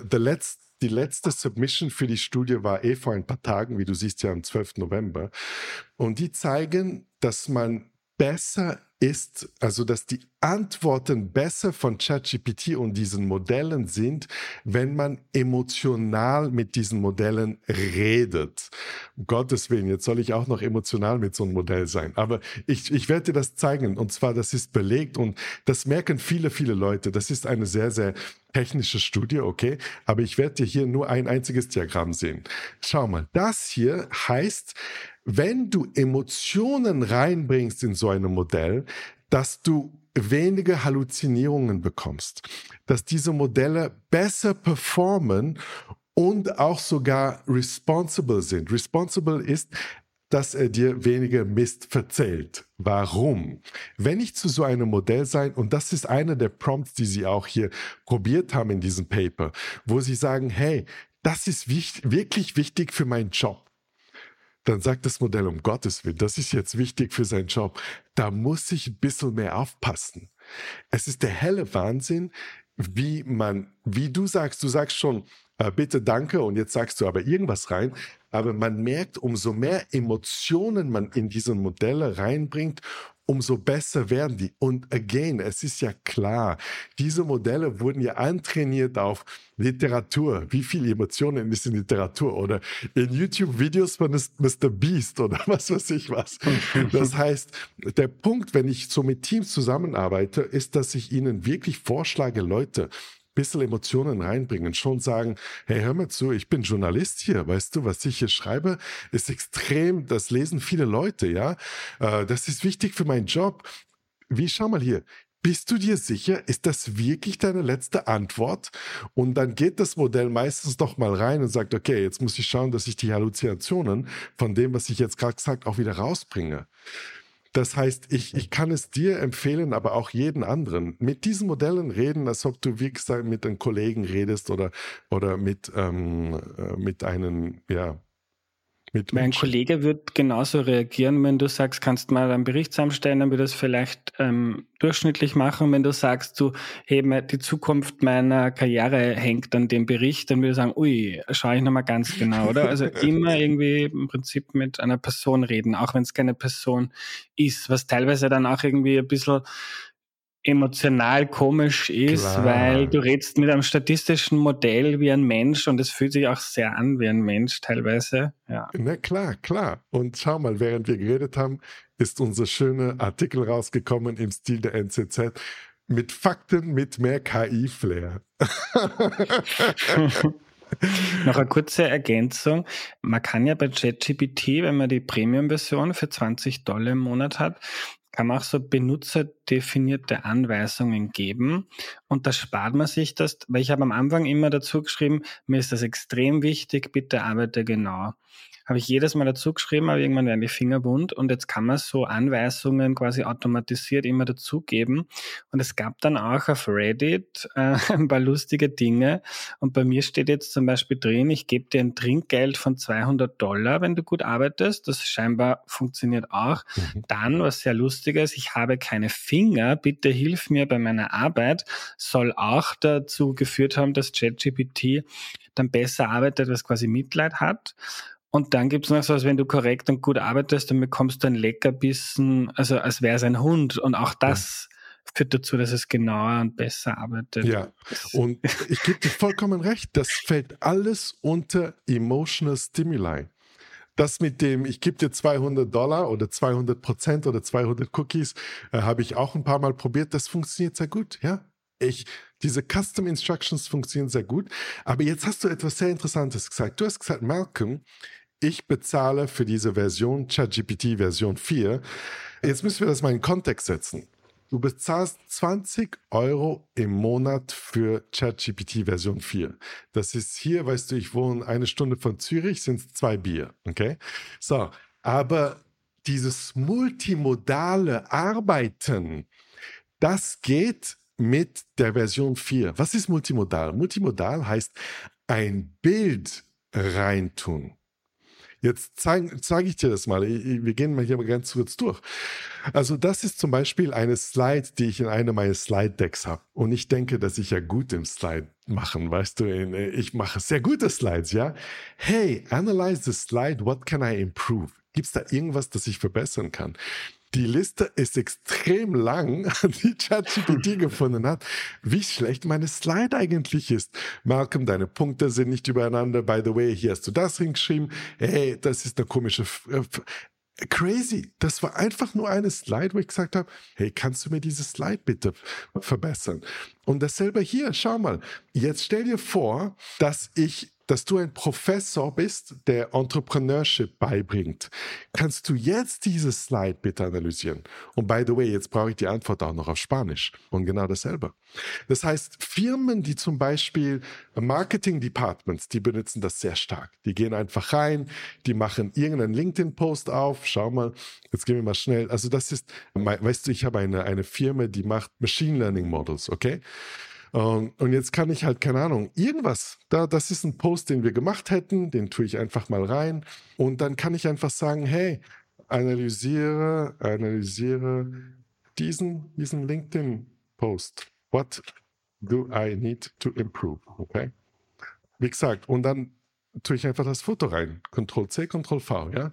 die letzte Submission für die Studie war vor ein paar Tagen, wie du siehst ja am 12. November. Und die zeigen, dass man besser ist, also dass die Antworten besser von ChatGPT und diesen Modellen sind, wenn man emotional mit diesen Modellen redet. Um Gottes Willen, jetzt soll ich auch noch emotional mit so einem Modell sein. Aber ich werde dir das zeigen. Und zwar, das ist belegt und das merken viele, viele Leute. Das ist eine sehr, sehr technische Studie, okay? Aber ich werde dir hier nur ein einziges Diagramm sehen. Schau mal, das hier heißt, wenn du Emotionen reinbringst in so ein Modell, dass du weniger Halluzinierungen bekommst, dass diese Modelle besser performen und auch sogar responsible sind. Responsible ist, dass er dir weniger Mist verzählt. Warum? Wenn ich zu so einem Modell sein, und das ist einer der Prompts, die sie auch hier probiert haben in diesem Paper, wo sie sagen, hey, das ist wirklich wichtig für meinen Job. Dann sagt das Modell, um Gottes Willen, das ist jetzt wichtig für seinen Job. Da muss ich ein bisschen mehr aufpassen. Es ist der helle Wahnsinn, wie du sagst schon, bitte danke und jetzt sagst du aber irgendwas rein. Aber man merkt, umso mehr Emotionen man in diese Modelle reinbringt, umso besser werden die. Und again, es ist ja klar, diese Modelle wurden ja antrainiert auf Literatur. Wie viele Emotionen ist in Literatur? Oder in YouTube-Videos von Mr. Beast oder was weiß ich was. Das heißt, der Punkt, wenn ich so mit Teams zusammenarbeite, ist, dass ich ihnen wirklich vorschlage, Leute, bisschen Emotionen reinbringen, schon sagen, hey, hör mal zu, ich bin Journalist hier, weißt du, was ich hier schreibe, ist extrem, das lesen viele Leute, ja, das ist wichtig für meinen Job. Schau mal hier, bist du dir sicher, ist das wirklich deine letzte Antwort? Und dann geht das Modell meistens doch mal rein und sagt, okay, jetzt muss ich schauen, dass ich die Halluzinationen von dem, was ich jetzt gerade gesagt, auch wieder rausbringe. Das heißt, ich kann es dir empfehlen, aber auch jeden anderen. Mit diesen Modellen reden, als ob du wirklich mit einem Kollegen redest oder mit einem, ja, mit Mein Menschen. Kollege wird genauso reagieren, wenn du sagst, kannst mal einen Bericht zusammenstellen, dann wird das vielleicht durchschnittlich machen. Wenn du sagst, die Zukunft meiner Karriere hängt an dem Bericht, dann würde ich sagen, ui, schaue ich nochmal ganz genau, oder? Also immer irgendwie im Prinzip mit einer Person reden, auch wenn es keine Person ist, was teilweise dann auch irgendwie ein bisschen emotional komisch ist, Klar. weil du redest mit einem statistischen Modell wie ein Mensch und es fühlt sich auch sehr an wie ein Mensch teilweise. Ja. Na klar. Und schau mal, während wir geredet haben, ist unser schöner Artikel rausgekommen im Stil der NZZ mit Fakten mit mehr KI-Flair. Noch eine kurze Ergänzung. Man kann ja bei ChatGPT, wenn man die Premium-Version für $20 im Monat hat, kann man auch so benutzerdefinierte Anweisungen geben und da spart man sich das, weil ich habe am Anfang immer dazu geschrieben, mir ist das extrem wichtig, bitte arbeite genau. Habe ich jedes Mal dazu geschrieben, aber irgendwann werden die Finger wund und jetzt kann man so Anweisungen quasi automatisiert immer dazugeben und es gab dann auch auf Reddit ein paar lustige Dinge und bei mir steht jetzt zum Beispiel drin, ich gebe dir ein Trinkgeld von $200, wenn du gut arbeitest, das scheinbar funktioniert auch. Dann, was sehr lustig ist, ich habe keine Finger, bitte hilf mir bei meiner Arbeit, soll auch dazu geführt haben, dass ChatGPT dann besser arbeitet, was quasi Mitleid hat. Und dann gibt's noch so was, wenn du korrekt und gut arbeitest, dann bekommst du ein Leckerbissen, also als wäre es ein Hund. Und auch das führt dazu, dass es genauer und besser arbeitet. Ja, und ich gebe dir vollkommen recht, das fällt alles unter Emotional Stimuli. Das mit dem, ich gebe dir $200 oder 200% oder 200 Cookies, habe ich auch ein paar Mal probiert, das funktioniert sehr gut, ja. Diese Custom Instructions funktionieren sehr gut, aber jetzt hast du etwas sehr Interessantes gesagt. Du hast gesagt, Malcolm, ich bezahle für diese Version, ChatGPT Version 4. Jetzt müssen wir das mal in Kontext setzen. Du bezahlst 20 € im Monat für ChatGPT Version 4. Das ist hier, weißt du, ich wohne 1 Stunde von Zürich, sind es 2 Bier, okay? So, aber dieses multimodale Arbeiten, das geht mit der Version 4. Was ist multimodal? Multimodal heißt, ein Bild reintun. Jetzt zeige ich dir das mal. Wir gehen mal hier mal ganz kurz durch. Also das ist zum Beispiel eine Slide, die ich in einem meiner Slide-Decks habe. Und ich denke, dass ich ja gut im Slide machen, weißt du, ich mache sehr gute Slides, ja. Hey, analyze the slide, what can I improve? Gibt es da irgendwas, das ich verbessern kann? Die Liste ist extrem lang, die ChatGPT gefunden hat, wie schlecht meine Slide eigentlich ist. Malcolm, deine Punkte sind nicht übereinander. By the way, hier hast du das hingeschrieben. Hey, das ist eine komische... Crazy. Das war einfach nur eine Slide, wo ich gesagt habe, hey, kannst du mir diese Slide bitte verbessern? Und dasselbe hier, schau mal. Jetzt stell dir vor, dass du ein Professor bist, der Entrepreneurship beibringt. Kannst du jetzt diese Slide bitte analysieren? Und by the way, jetzt brauche ich die Antwort auch noch auf Spanisch. Und genau dasselbe. Das heißt, Firmen, die zum Beispiel Marketing-Departments, die benutzen das sehr stark. Die gehen einfach rein, die machen irgendeinen LinkedIn-Post auf. Schau mal, jetzt gehen wir mal schnell. Also das ist, weißt du, ich habe eine Firma, die macht Machine Learning Models, okay? Und jetzt kann ich halt, keine Ahnung, irgendwas, das ist ein Post, den wir gemacht hätten, den tue ich einfach mal rein und dann kann ich einfach sagen, hey, analysiere diesen LinkedIn-Post. What do I need to improve? Okay? Wie gesagt, und dann tue ich einfach das Foto rein. Ctrl-C, Ctrl-V, ja?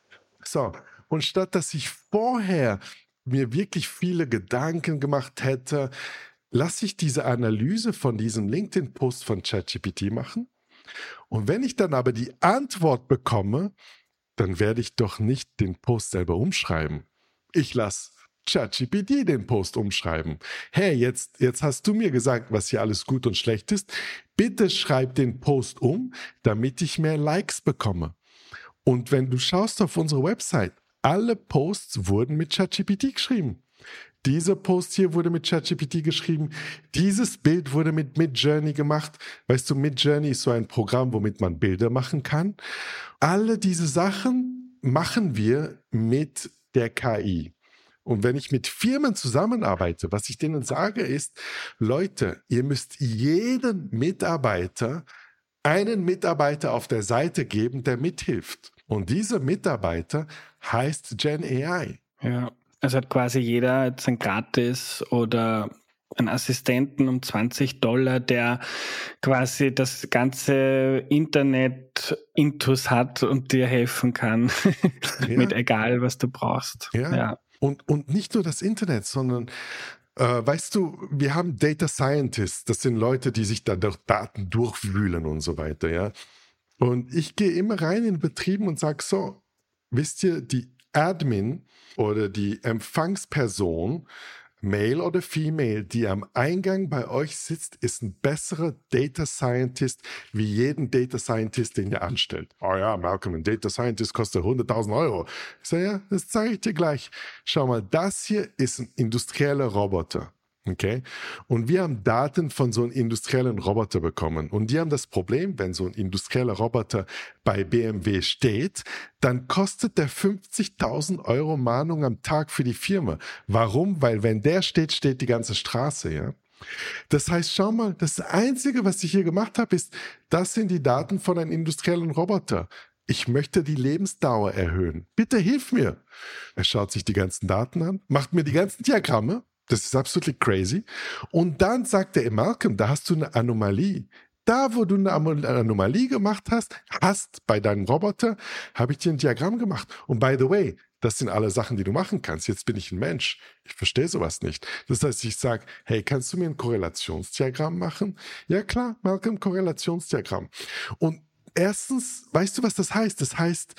So, und statt dass ich vorher mir wirklich viele Gedanken gemacht hätte, lasse ich diese Analyse von diesem LinkedIn-Post von ChatGPT machen. Und wenn ich dann aber die Antwort bekomme, dann werde ich doch nicht den Post selber umschreiben. Ich lasse ChatGPT den Post umschreiben. Hey, jetzt hast du mir gesagt, was hier alles gut und schlecht ist. Bitte schreib den Post um, damit ich mehr Likes bekomme. Und wenn du schaust auf unsere Website, alle Posts wurden mit ChatGPT geschrieben. Dieser Post hier wurde mit ChatGPT geschrieben. Dieses Bild wurde mit Midjourney gemacht. Weißt du, Midjourney ist so ein Programm, womit man Bilder machen kann. Alle diese Sachen machen wir mit der KI. Und wenn ich mit Firmen zusammenarbeite, was ich denen sage ist, Leute, ihr müsst jeden Mitarbeiter einen Mitarbeiter auf der Seite geben, der mithilft. Und dieser Mitarbeiter heißt Gen AI. Ja. Also hat quasi jeder jetzt ein Gratis oder einen Assistenten um $20, der quasi das ganze Internet intus hat und dir helfen kann, mit egal, was du brauchst. Ja. Und nicht nur das Internet, sondern weißt du, wir haben Data Scientists, das sind Leute, die sich da durch Daten durchwühlen und so weiter, ja. Und ich gehe immer rein in Betrieben und sage so, wisst ihr, die Admin oder die Empfangsperson, Male oder Female, die am Eingang bei euch sitzt, ist ein besserer Data Scientist wie jeden Data Scientist, den ihr anstellt. Oh ja, Malcolm, ein Data Scientist kostet 100.000 Euro. Ich sage, ja, das zeige ich dir gleich. Schau mal, das hier ist ein industrieller Roboter. Okay? Und wir haben Daten von so einem industriellen Roboter bekommen. Und die haben das Problem, wenn so ein industrieller Roboter bei BMW steht, dann kostet der 50.000 Euro Mahnung am Tag für die Firma. Warum? Weil wenn der steht, steht die ganze Straße, ja. Das heißt, schau mal, das Einzige, was ich hier gemacht habe, ist, das sind die Daten von einem industriellen Roboter. Ich möchte die Lebensdauer erhöhen. Bitte hilf mir. Er schaut sich die ganzen Daten an, macht mir die ganzen Diagramme. Das ist absolut crazy. Und dann sagt er, Malcolm, da hast du eine Anomalie. Da, wo du eine Anomalie gemacht hast bei deinem Roboter, habe ich dir ein Diagramm gemacht. Und by the way, das sind alle Sachen, die du machen kannst. Jetzt bin ich ein Mensch. Ich verstehe sowas nicht. Das heißt, ich sage, hey, kannst du mir ein Korrelationsdiagramm machen? Ja klar, Malcolm, Korrelationsdiagramm. Und erstens, weißt du, was das heißt? Das heißt,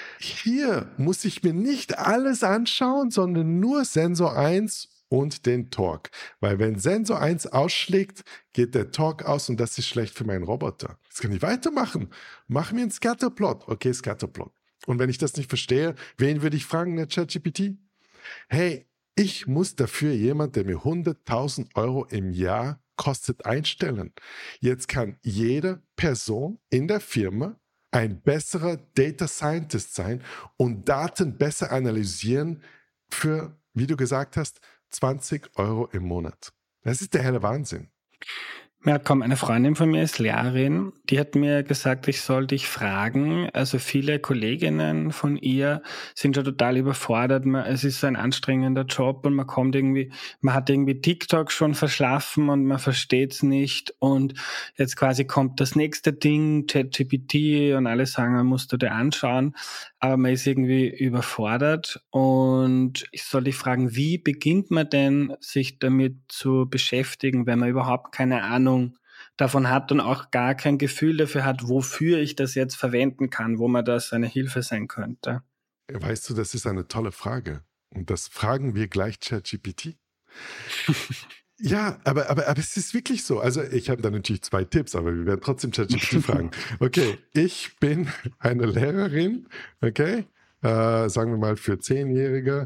hier muss ich mir nicht alles anschauen, sondern nur Sensor 1 und den Torque. Weil wenn Sensor 1 ausschlägt, geht der Torque aus und das ist schlecht für meinen Roboter. Jetzt kann ich weitermachen. Mach mir einen Scatterplot. Okay, Scatterplot. Und wenn ich das nicht verstehe, wen würde ich fragen, der ChatGPT? Hey, ich muss dafür jemand, der mir 100.000 Euro im Jahr kostet, einstellen. Jetzt kann jede Person in der Firma ein besserer Data Scientist sein und Daten besser analysieren für, wie du gesagt hast, 20 Euro im Monat. Das ist der helle Wahnsinn. Ja, komm, eine Freundin von mir ist Lehrerin, die hat mir gesagt, ich soll dich fragen. Also viele Kolleginnen von ihr sind schon total überfordert. Es ist so ein anstrengender Job und man hat irgendwie TikTok schon verschlafen und man versteht's nicht. Und jetzt quasi kommt das nächste Ding, ChatGPT, und alle sagen, man musst du dir anschauen. Aber man ist irgendwie überfordert. Und ich soll dich fragen, wie beginnt man denn, sich damit zu beschäftigen, wenn man überhaupt keine Ahnung davon hat und auch gar kein Gefühl dafür hat, wofür ich das jetzt verwenden kann, wo mir das eine Hilfe sein könnte? Weißt du, das ist eine tolle Frage. Und das fragen wir gleich ChatGPT. Ja, aber es ist wirklich so. Also ich habe da natürlich 2 Tipps, aber wir werden trotzdem ChatGPT fragen. Okay, ich bin eine Lehrerin, okay, sagen wir mal für 10-Jährige.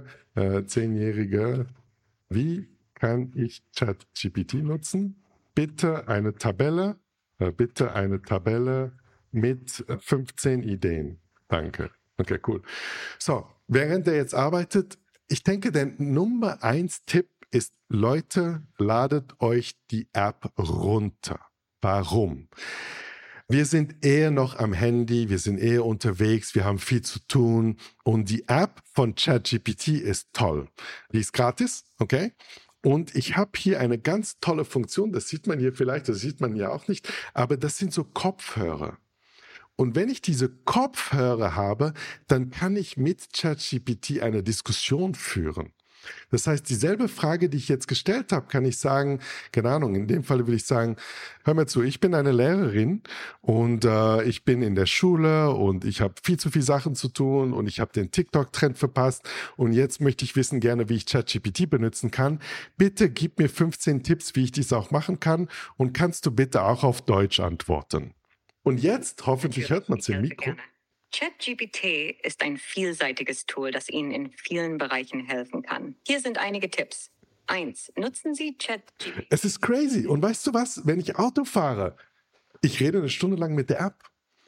Wie kann ich ChatGPT nutzen? Bitte eine Tabelle mit 15 Ideen. Danke. Okay, cool. So, während er jetzt arbeitet, ich denke, der Nummer 1 Tipp ist, Leute, ladet euch die App runter. Warum? Wir sind eher noch am Handy, wir sind eher unterwegs, wir haben viel zu tun und die App von ChatGPT ist toll. Die ist gratis, okay? Und ich habe hier eine ganz tolle Funktion, das sieht man hier vielleicht, das sieht man ja auch nicht, aber das sind so Kopfhörer. Und wenn ich diese Kopfhörer habe, dann kann ich mit ChatGPT eine Diskussion führen. Das heißt, dieselbe Frage, die ich jetzt gestellt habe, kann ich sagen, keine Ahnung, in dem Fall würde ich sagen, hör mal zu, ich bin eine Lehrerin und ich bin in der Schule und ich habe viel zu viele Sachen zu tun und ich habe den TikTok-Trend verpasst und jetzt möchte ich wissen gerne, wie ich ChatGPT benutzen kann. Bitte gib mir 15 Tipps, wie ich dies auch machen kann und kannst du bitte auch auf Deutsch antworten. Und jetzt, hoffentlich hört man es im Mikro. ChatGPT ist ein vielseitiges Tool, das Ihnen in vielen Bereichen helfen kann. Hier sind einige Tipps. 1. Nutzen Sie ChatGPT. Es ist crazy. Und weißt du was? Wenn ich Auto fahre, ich rede eine Stunde lang mit der App.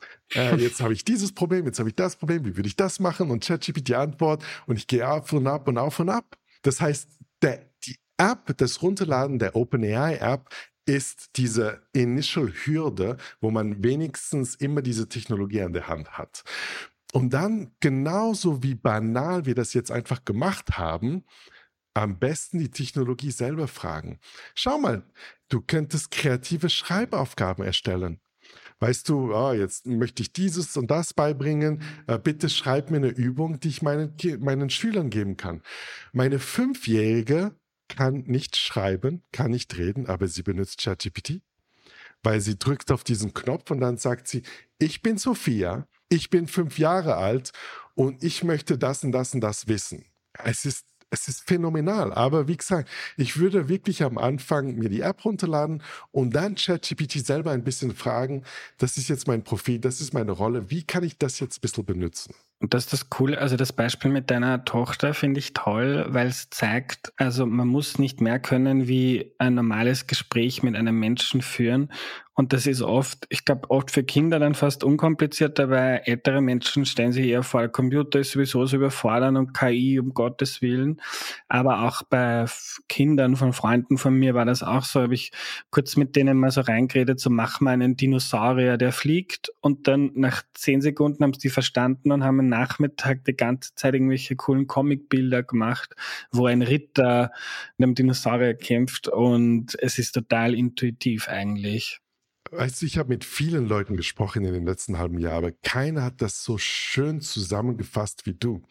Jetzt habe ich dieses Problem, jetzt habe ich das Problem, wie würde ich das machen? Und ChatGPT Antwort und ich gehe auf und ab und auf und ab. Das heißt, die App, das Runterladen der OpenAI-App ist diese Initial-Hürde, wo man wenigstens immer diese Technologie an der Hand hat. Und dann, genauso wie banal wir das jetzt einfach gemacht haben, am besten die Technologie selber fragen. Schau mal, du könntest kreative Schreibaufgaben erstellen. Weißt du, jetzt möchte ich dieses und das beibringen. Bitte schreib mir eine Übung, die ich meinen Schülern geben kann. Meine 5-Jährige kann nicht schreiben, kann nicht reden, aber sie benutzt ChatGPT, weil sie drückt auf diesen Knopf und dann sagt sie, ich bin Sophia, ich bin 5 Jahre alt und ich möchte das und das und das wissen. Es ist phänomenal, aber wie gesagt, ich würde wirklich am Anfang mir die App runterladen und dann ChatGPT selber ein bisschen fragen, das ist jetzt mein Profil, das ist meine Rolle, wie kann ich das jetzt ein bisschen benutzen? Und das ist das Coole, also das Beispiel mit deiner Tochter finde ich toll, weil es zeigt, also man muss nicht mehr können wie ein normales Gespräch mit einem Menschen führen. Und das ist oft, ich glaube, oft für Kinder dann fast unkomplizierter, weil ältere Menschen stellen sich eher vor, der Computer ist sowieso so überfordern und KI, um Gottes Willen. Aber auch bei Kindern von Freunden von mir war das auch so, habe ich kurz mit denen mal so reingeredet, so mach mal einen Dinosaurier, der fliegt. Und dann nach 10 Sekunden haben sie die verstanden und haben am Nachmittag die ganze Zeit irgendwelche coolen Comicbilder gemacht, wo ein Ritter mit einem Dinosaurier kämpft und es ist total intuitiv eigentlich. Weißt du, ich habe mit vielen Leuten gesprochen in den letzten halben Jahr, aber keiner hat das so schön zusammengefasst wie du.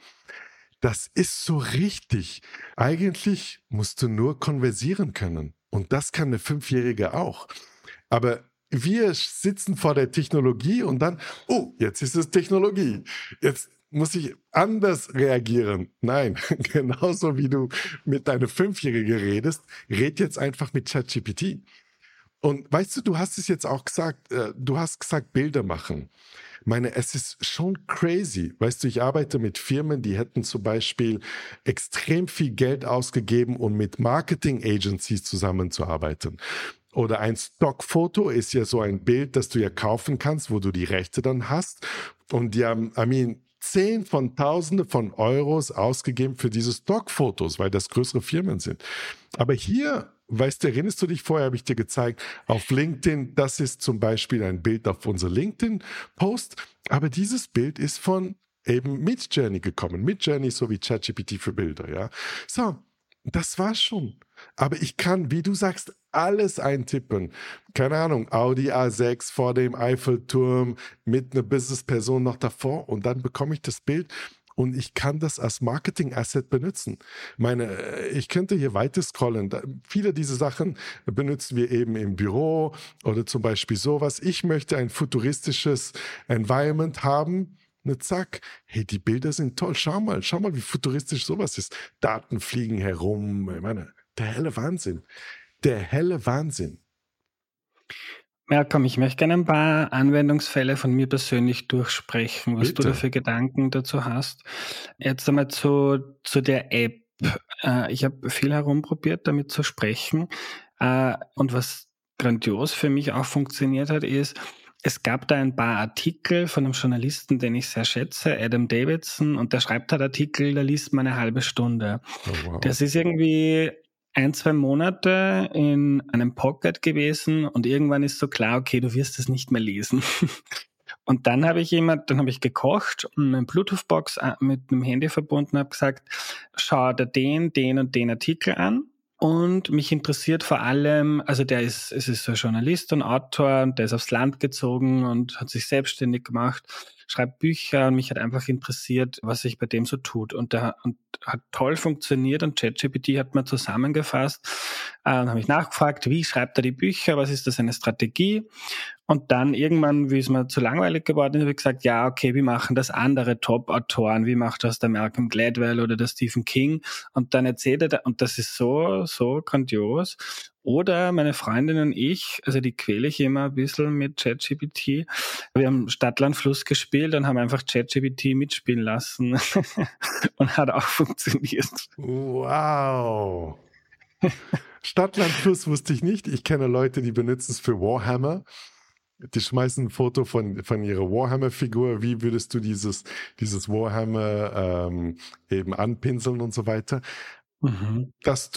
Das ist so richtig. Eigentlich musst du nur konversieren können. Und das kann eine 5-Jährige auch. Aber wir sitzen vor der Technologie und dann, oh, jetzt ist es Technologie. Jetzt muss ich anders reagieren. Nein, genauso wie du mit deiner 5-Jährigen redest, red jetzt einfach mit ChatGPT. Und weißt du hast es jetzt auch gesagt, du hast gesagt, Bilder machen. Ich meine, es ist schon crazy. Weißt du, ich arbeite mit Firmen, die hätten zum Beispiel extrem viel Geld ausgegeben, um mit Marketing-Agencies zusammenzuarbeiten. Oder ein Stockfoto ist ja so ein Bild, das du ja kaufen kannst, wo du die Rechte dann hast. Und die haben, Tausende von Euros ausgegeben für diese Stockfotos, weil das größere Firmen sind. Aber hier weißt du, erinnerst du dich, vorher habe ich dir gezeigt, auf LinkedIn, das ist zum Beispiel ein Bild auf unser LinkedIn-Post, aber dieses Bild ist von eben Midjourney gekommen. Midjourney ist so wie ChatGPT für Bilder, ja. So, das war's schon. Aber ich kann, wie du sagst, alles eintippen. Keine Ahnung, Audi A6 vor dem Eiffelturm mit einer Businessperson noch davor und dann bekomme ich das Bild. Und ich kann das als Marketing-Asset benutzen. Ich könnte hier weiter scrollen. Viele dieser Sachen benutzen wir eben im Büro oder zum Beispiel sowas. Ich möchte ein futuristisches Environment haben. Zack, hey, die Bilder sind toll. Schau mal, wie futuristisch sowas ist. Daten fliegen herum. Ich meine, der helle Wahnsinn. Der helle Wahnsinn. Malcolm, ich möchte gerne ein paar Anwendungsfälle von mir persönlich durchsprechen, was Bitte. du da für Gedanken dazu hast. Jetzt einmal zu der App. Ich habe viel herumprobiert, damit zu sprechen. Und was grandios für mich auch funktioniert hat, ist, es gab da ein paar Artikel von einem Journalisten, den ich sehr schätze, Adam Davidson, und der schreibt halt Artikel, da liest man eine halbe Stunde. Oh, wow. Das ist irgendwie 1-2 Monate in einem Pocket gewesen und irgendwann ist so klar, okay, du wirst es nicht mehr lesen. Und dann habe ich gekocht und eine Bluetooth-Box mit einem Handy verbunden, habe gesagt, schau dir den und den Artikel an. Und mich interessiert vor allem, also es ist so ein Journalist und Autor und der ist aufs Land gezogen und hat sich selbstständig gemacht, schreibt Bücher und mich hat einfach interessiert, was sich bei dem so tut. Und hat toll funktioniert und ChatGPT hat mir zusammengefasst. Dann habe ich nachgefragt, wie schreibt er die Bücher, was ist das seine Strategie? Und dann irgendwann, wie es mir zu langweilig geworden ist, habe ich gesagt, ja, okay, wie machen das andere Top-Autoren? Wie macht das der Malcolm Gladwell oder der Stephen King? Und dann erzählt er, und das ist so grandios. Oder meine Freundin und ich, also die quäle ich immer ein bisschen mit ChatGPT. Wir haben Stadtland Fluss gespielt und haben einfach ChatGPT mitspielen lassen. Und hat auch funktioniert. Wow. Stadtland Fluss wusste ich nicht. Ich kenne Leute, die benutzen es für Warhammer. Die schmeißen ein Foto von ihrer Warhammer-Figur. Wie würdest du dieses Warhammer eben anpinseln und so weiter? Mhm.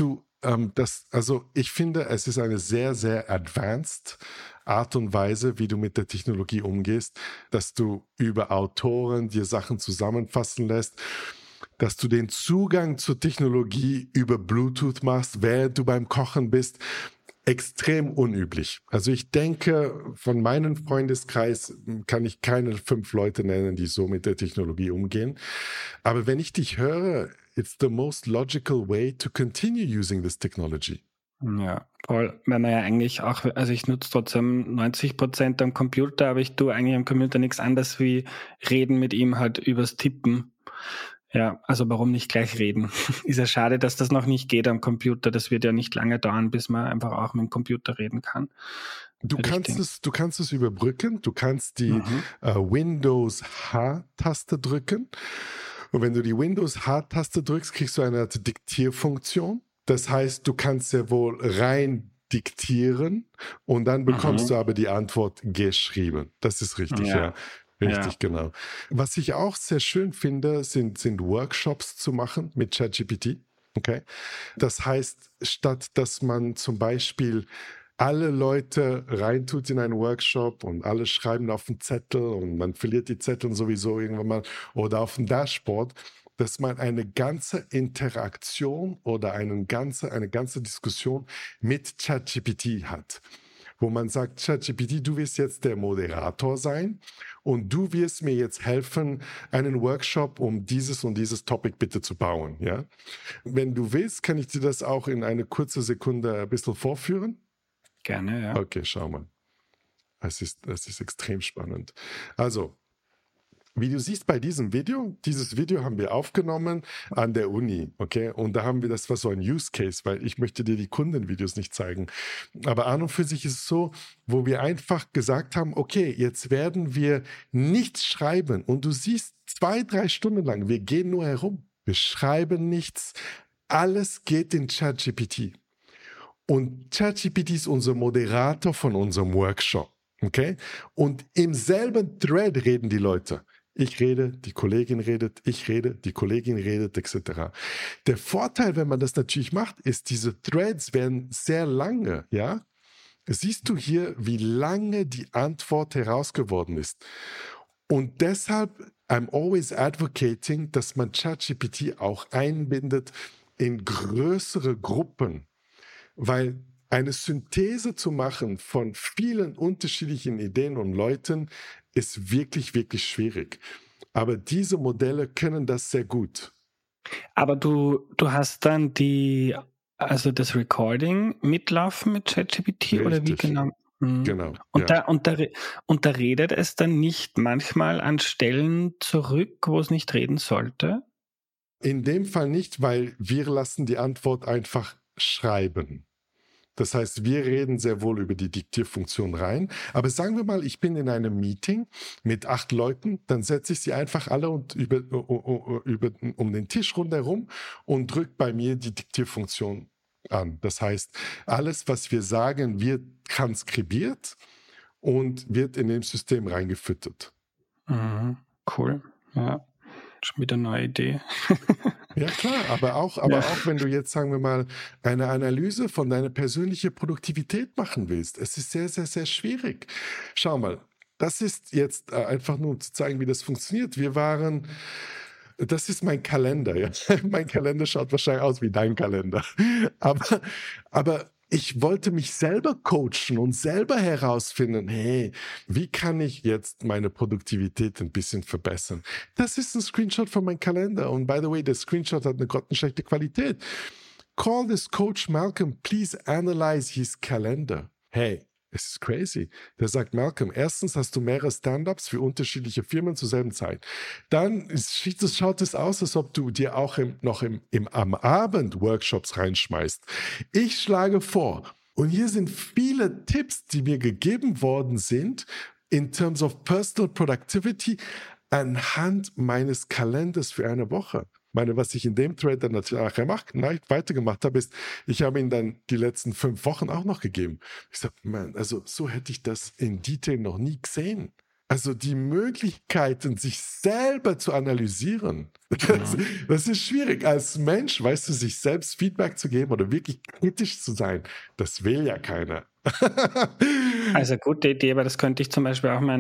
Also ich finde, es ist eine sehr, sehr advanced Art und Weise, wie du mit der Technologie umgehst, dass du über Autoren dir Sachen zusammenfassen lässt, dass du den Zugang zur Technologie über Bluetooth machst, während du beim Kochen bist. Extrem unüblich. Also ich denke, von meinem Freundeskreis kann ich keine 5 Leute nennen, die so mit der Technologie umgehen. Aber wenn ich dich höre, it's the most logical way to continue using this technology. Ja, voll. Weil man ja eigentlich auch, also ich nutze trotzdem 90% am Computer, aber ich tue eigentlich am Computer nichts anderes wie reden mit ihm halt übers Tippen. Ja, also warum nicht gleich reden? Ist ja schade, dass das noch nicht geht am Computer. Das wird ja nicht lange dauern, bis man einfach auch mit dem Computer reden kann. Du kannst es überbrücken. Du kannst die Windows-H-Taste drücken. Und wenn du die Windows-H-Taste drückst, kriegst du eine Art Diktierfunktion. Das heißt, du kannst ja wohl rein diktieren und dann bekommst du aber die Antwort geschrieben. Das ist richtig, ja. Richtig, genau. Was ich auch sehr schön finde, sind Workshops zu machen mit ChatGPT. Okay. Das heißt, statt dass man zum Beispiel alle Leute reintut in einen Workshop und alle schreiben auf einen Zettel und man verliert die Zettel sowieso irgendwann mal oder auf dem Dashboard, dass man eine ganze Interaktion oder eine ganze Diskussion mit ChatGPT hat, wo man sagt, ChatGPT, du wirst jetzt der Moderator sein und du wirst mir jetzt helfen, einen Workshop um dieses und dieses Topic bitte zu bauen. Ja? Wenn du willst, kann ich dir das auch in eine kurze Sekunde ein bisschen vorführen. Gerne, ja. Okay, schau mal. Es ist extrem spannend. Also, wie du siehst bei diesem Video, dieses Video haben wir aufgenommen an der Uni, okay? Und da haben wir, das war so ein Use Case, weil ich möchte dir die Kundenvideos nicht zeigen. Aber an und für sich ist es so, wo wir einfach gesagt haben, okay, jetzt werden wir nichts schreiben. Und du siehst 2-3 Stunden lang, wir gehen nur herum. Wir schreiben nichts. Alles geht in ChatGPT. Und ChatGPT ist unser Moderator von unserem Workshop, okay? Und im selben Thread reden die Leute. Ich rede, die Kollegin redet, ich rede, die Kollegin redet, etc. Der Vorteil, wenn man das natürlich macht, ist, diese Threads werden sehr lange, ja. Siehst du hier, wie lange die Antwort herausgeworden ist? Und deshalb, I'm always advocating, dass man ChatGPT auch einbindet in größere Gruppen, weil eine Synthese zu machen von vielen unterschiedlichen Ideen und Leuten ist wirklich, wirklich schwierig. Aber diese Modelle können das sehr gut. Aber du hast dann das Recording mitlaufen mit ChatGPT oder wie Richtig. genau? Genau. Und, ja. da redet es dann nicht manchmal an Stellen zurück, wo es nicht reden sollte? In dem Fall nicht, weil wir lassen die Antwort einfach schreiben. Das heißt, wir reden sehr wohl über die Diktierfunktion rein. Aber sagen wir mal, ich bin in einem Meeting mit 8 Leuten, dann setze ich sie einfach alle um den Tisch rundherum und drücke bei mir die Diktierfunktion an. Das heißt, alles, was wir sagen, wird transkribiert und wird in dem System reingefüttert. Mhm. Cool, ja. Schon wieder eine neue Idee. Ja klar, aber auch wenn du jetzt, sagen wir mal, eine Analyse von deiner persönlichen Produktivität machen willst, es ist sehr, sehr, sehr schwierig. Schau mal, das ist jetzt einfach nur um zu zeigen, wie das funktioniert. Das ist mein Kalender. Ja? Mein Kalender schaut wahrscheinlich aus wie dein Kalender. Aber ich wollte mich selber coachen und selber herausfinden, hey, wie kann ich jetzt meine Produktivität ein bisschen verbessern? Das ist ein Screenshot von meinem Kalender. Und by the way, der Screenshot hat eine grottenschlechte Qualität. Call this Coach Malcolm, please analyze his calendar. Hey, es ist crazy. Der sagt, Malcolm, erstens hast du mehrere Stand-ups für unterschiedliche Firmen zur selben Zeit. Dann schaut es aus, als ob du dir auch am Abend Workshops reinschmeißt. Ich schlage vor, und hier sind viele Tipps, die mir gegeben worden sind, in terms of personal productivity, anhand meines Kalenders für eine Woche. Was ich in dem Thread dann nachher weitergemacht habe, ist, ich habe ihn dann die letzten 5 Wochen auch noch gegeben. Ich sage, man, also so hätte ich das in Detail noch nie gesehen. Also die Möglichkeiten, sich selber zu analysieren, das ist schwierig. Als Mensch, weißt du, sich selbst Feedback zu geben oder wirklich kritisch zu sein, das will ja keiner. Also gute Idee, aber das könnte ich zum Beispiel auch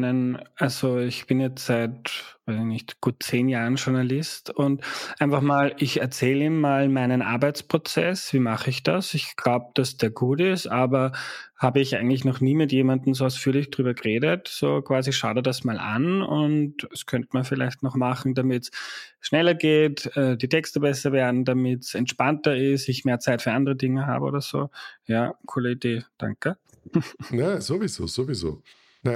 ich bin jetzt seit, weiß ich nicht, gut 10 Jahren Journalist und einfach mal, ich erzähle ihm mal meinen Arbeitsprozess, wie mache ich das? Ich glaube, dass der gut ist, aber habe ich eigentlich noch nie mit jemandem so ausführlich drüber geredet, so quasi schau dir das mal an und das könnte man vielleicht noch machen, damit es schneller geht, die Texte besser werden, damit es entspannter ist, ich mehr Zeit für andere Dinge habe oder so. Ja, coole Idee, danke. Ja, sowieso. Na,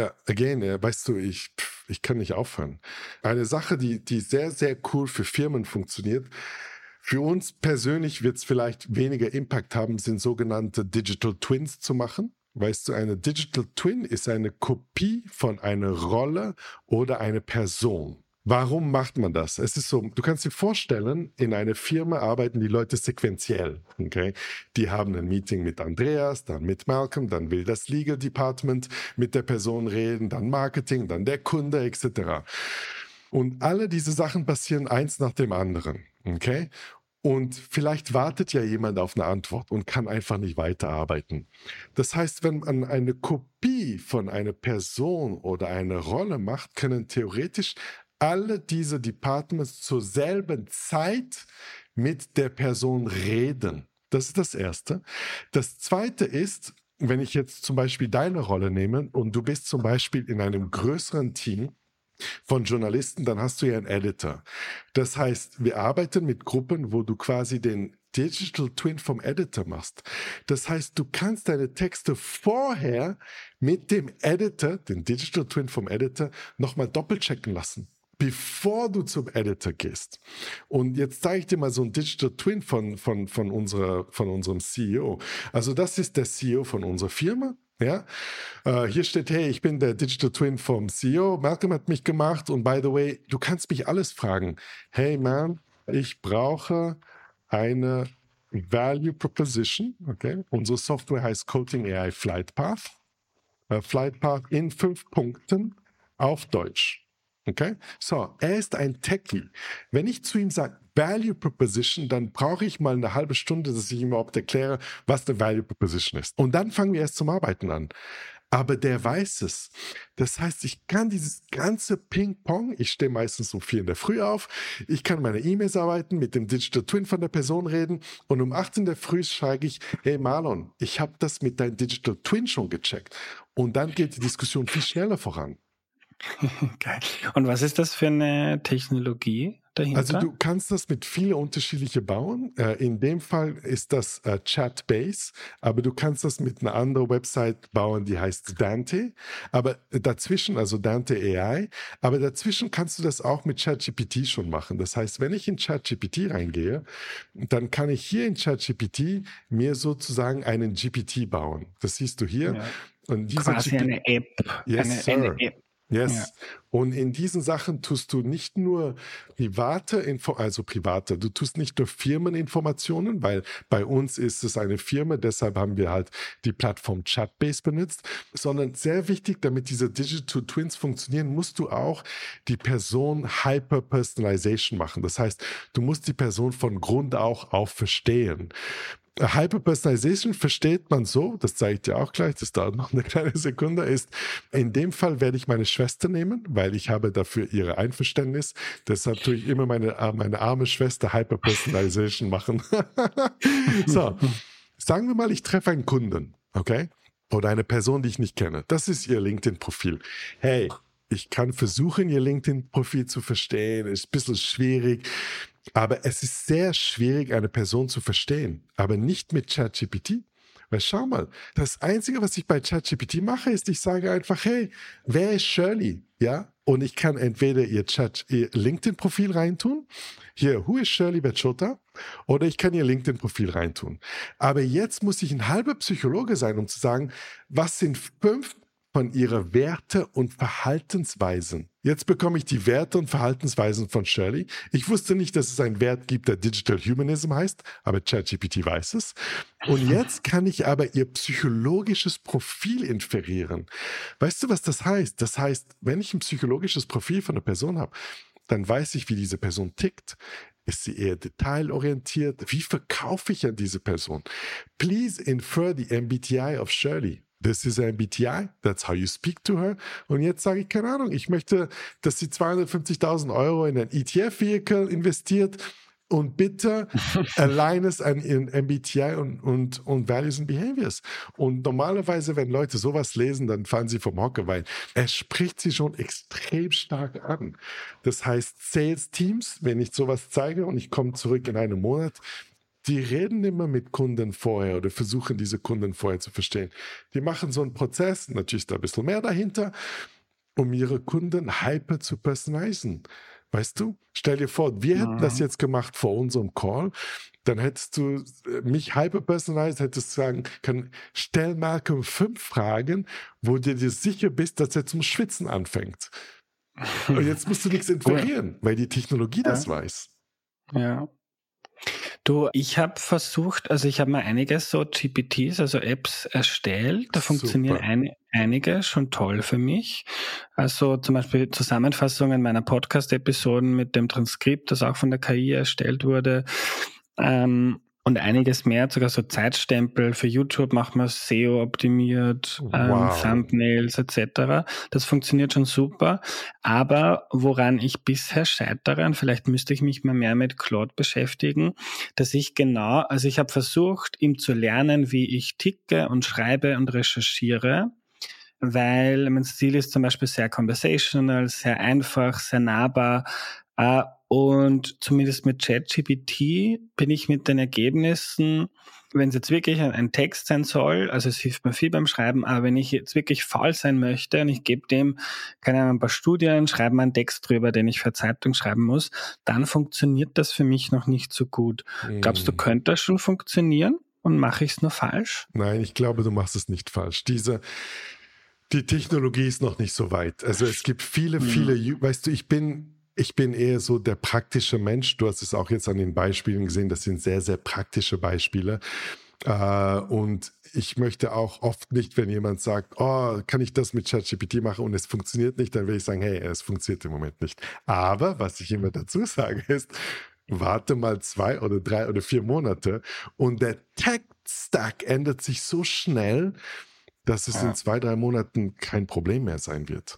weißt du, ich kann nicht aufhören. Eine Sache, die sehr, sehr cool für Firmen funktioniert, für uns persönlich wird es vielleicht weniger Impact haben, sind sogenannte Digital Twins zu machen. Weißt du, eine Digital Twin ist eine Kopie von einer Rolle oder einer Person. Warum macht man das? Es ist so, du kannst dir vorstellen, in einer Firma arbeiten die Leute sequenziell. Okay? Die haben ein Meeting mit Andreas, dann mit Malcolm, dann will das Legal Department mit der Person reden, dann Marketing, dann der Kunde etc. Und alle diese Sachen passieren eins nach dem anderen. Okay? Und vielleicht wartet ja jemand auf eine Antwort und kann einfach nicht weiterarbeiten. Das heißt, wenn man eine Kopie von einer Person oder einer Rolle macht, können theoretisch alle diese Departments zur selben Zeit mit der Person reden. Das ist das Erste. Das Zweite ist, wenn ich jetzt zum Beispiel deine Rolle nehme und du bist zum Beispiel in einem größeren Team von Journalisten, dann hast du ja einen Editor. Das heißt, wir arbeiten mit Gruppen, wo du quasi den Digital Twin vom Editor machst. Das heißt, du kannst deine Texte vorher mit dem Editor, den Digital Twin vom Editor, nochmal doppelchecken lassen, bevor du zum Editor gehst. Und jetzt zeige ich dir mal so ein Digital Twin von unserem CEO. Also das ist der CEO von unserer Firma. Ja? Hier steht, hey, ich bin der Digital Twin vom CEO. Malcolm hat mich gemacht und by the way, du kannst mich alles fragen. Hey man, ich brauche eine Value Proposition. Okay? Unsere Software heißt Coaching AI Flightpath. Flightpath in 5 Punkten auf Deutsch. Okay? So, er ist ein Techie. Wenn ich zu ihm sage, Value Proposition, dann brauche ich mal eine halbe Stunde, dass ich ihm überhaupt erkläre, was eine Value Proposition ist. Und dann fangen wir erst zum Arbeiten an. Aber der weiß es. Das heißt, ich kann dieses ganze Ping-Pong, ich stehe meistens um 4 in der Früh auf, ich kann meine E-Mails arbeiten, mit dem Digital Twin von der Person reden und um 8 in der Früh schreibe ich, hey Marlon, ich habe das mit deinem Digital Twin schon gecheckt. Und dann geht die Diskussion viel schneller voran. Geil. Und was ist das für eine Technologie dahinter? Also du kannst das mit vielen unterschiedlichen bauen. In dem Fall ist das Chatbase, aber du kannst das mit einer anderen Website bauen, die heißt Dante. Aber dazwischen, also Dante AI, aber dazwischen kannst du das auch mit ChatGPT schon machen. Das heißt, wenn ich in ChatGPT reingehe, dann kann ich hier in ChatGPT mir sozusagen einen GPT bauen. Das siehst du hier. Ja. Und diese Quasi eine App. Yes, eine App. Yes. Ja. Und in diesen Sachen tust du nicht nur du tust nicht nur Firmeninformationen, weil bei uns ist es eine Firma, deshalb haben wir halt die Plattform Chatbase benutzt, sondern sehr wichtig, damit diese Digital Twins funktionieren, musst du auch die Person Hyper-Personalization machen. Das heißt, du musst die Person von Grund auf verstehen. Hyperpersonalization versteht man so, das zeige ich dir auch gleich, das dauert noch eine kleine Sekunde, ist, in dem Fall werde ich meine Schwester nehmen, weil ich habe dafür ihre Einverständnis, deshalb tue ich immer meine arme Schwester Hyperpersonalization machen. So, sagen wir mal, ich treffe einen Kunden, okay? Oder eine Person, die ich nicht kenne. Das ist ihr LinkedIn-Profil. Hey, ich kann versuchen, ihr LinkedIn-Profil zu verstehen, ist ein bisschen schwierig. Aber es ist sehr schwierig, eine Person zu verstehen, aber nicht mit ChatGPT. Weil schau mal, das Einzige, was ich bei ChatGPT mache, ist, ich sage einfach, hey, wer ist Shirley? Ja, und ich kann entweder ihr LinkedIn-Profil reintun, hier, who is Shirley Bechota? Oder ich kann ihr LinkedIn-Profil reintun. Aber jetzt muss ich ein halber Psychologe sein, um zu sagen, was sind 5 von ihrer Werte und Verhaltensweisen. Jetzt bekomme ich die Werte und Verhaltensweisen von Shirley. Ich wusste nicht, dass es einen Wert gibt, der Digital Humanism heißt, aber ChatGPT weiß es. Und jetzt kann ich aber ihr psychologisches Profil inferieren. Weißt du, was das heißt? Das heißt, wenn ich ein psychologisches Profil von einer Person habe, dann weiß ich, wie diese Person tickt. Ist sie eher detailorientiert? Wie verkaufe ich an diese Person? Please infer the MBTI of Shirley. This is an MBTI, that's how you speak to her. Und jetzt sage ich, keine Ahnung, ich möchte, dass sie 250.000 Euro in ein ETF-Vehicle investiert und bitte align es an ihren MBTI und Values and Behaviors. Und normalerweise, wenn Leute sowas lesen, dann fallen sie vom Hocker, weil es spricht sie schon extrem stark an. Das heißt, Sales-Teams, wenn ich sowas zeige und ich komme zurück in einem Monat, die reden immer mit Kunden vorher oder versuchen, diese Kunden vorher zu verstehen. Die machen so einen Prozess, natürlich ist da ein bisschen mehr dahinter, um ihre Kunden hyper zu personalisieren. Weißt du? Stell dir vor, wir hätten das jetzt gemacht vor unserem Call, dann hättest du mich hyper-personalisiert, hättest du sagen können, stell Malcolm 5 Fragen, wo du dir sicher bist, dass er zum Schwitzen anfängt. Und jetzt musst du nichts inferieren, weil die Technologie das weiß. Ja. Du, ich habe versucht, also ich habe mal einige so GPTs, also Apps erstellt. Da funktionieren einige schon toll für mich. Also zum Beispiel Zusammenfassungen meiner Podcast-Episoden mit dem Transkript, das auch von der KI erstellt wurde. Und einiges mehr, sogar so Zeitstempel für YouTube machen wir SEO optimiert, Thumbnails etc. Das funktioniert schon super. Aber woran ich bisher scheitere, und vielleicht müsste ich mich mal mehr mit Claude beschäftigen, dass ich also ich habe versucht, ihm zu lernen, wie ich ticke und schreibe und recherchiere, weil mein Stil ist zum Beispiel sehr conversational, sehr einfach, sehr nahbar. Und zumindest mit ChatGPT bin ich mit den Ergebnissen, wenn es jetzt wirklich ein Text sein soll, also es hilft mir viel beim Schreiben, aber wenn ich jetzt wirklich faul sein möchte und ich gebe dem, keine Ahnung, ein paar Studien, schreibe mal einen Text drüber, den ich für Zeitung schreiben muss, dann funktioniert das für mich noch nicht so gut. Glaubst du, könnte das schon funktionieren und mache ich es nur falsch? Nein, ich glaube, du machst es nicht falsch. Die Technologie ist noch nicht so weit. Also es gibt viele, weißt du, ich bin eher so der praktische Mensch. Du hast es auch jetzt an den Beispielen gesehen. Das sind sehr, sehr praktische Beispiele. Und ich möchte auch oft nicht, wenn jemand sagt, oh, kann ich das mit ChatGPT machen und es funktioniert nicht, dann will ich sagen, hey, es funktioniert im Moment nicht. Aber was ich immer dazu sage ist, warte mal 2 oder 3 oder 4 Monate und der Tech-Stack ändert sich so schnell, dass es in 2, 3 Monaten kein Problem mehr sein wird.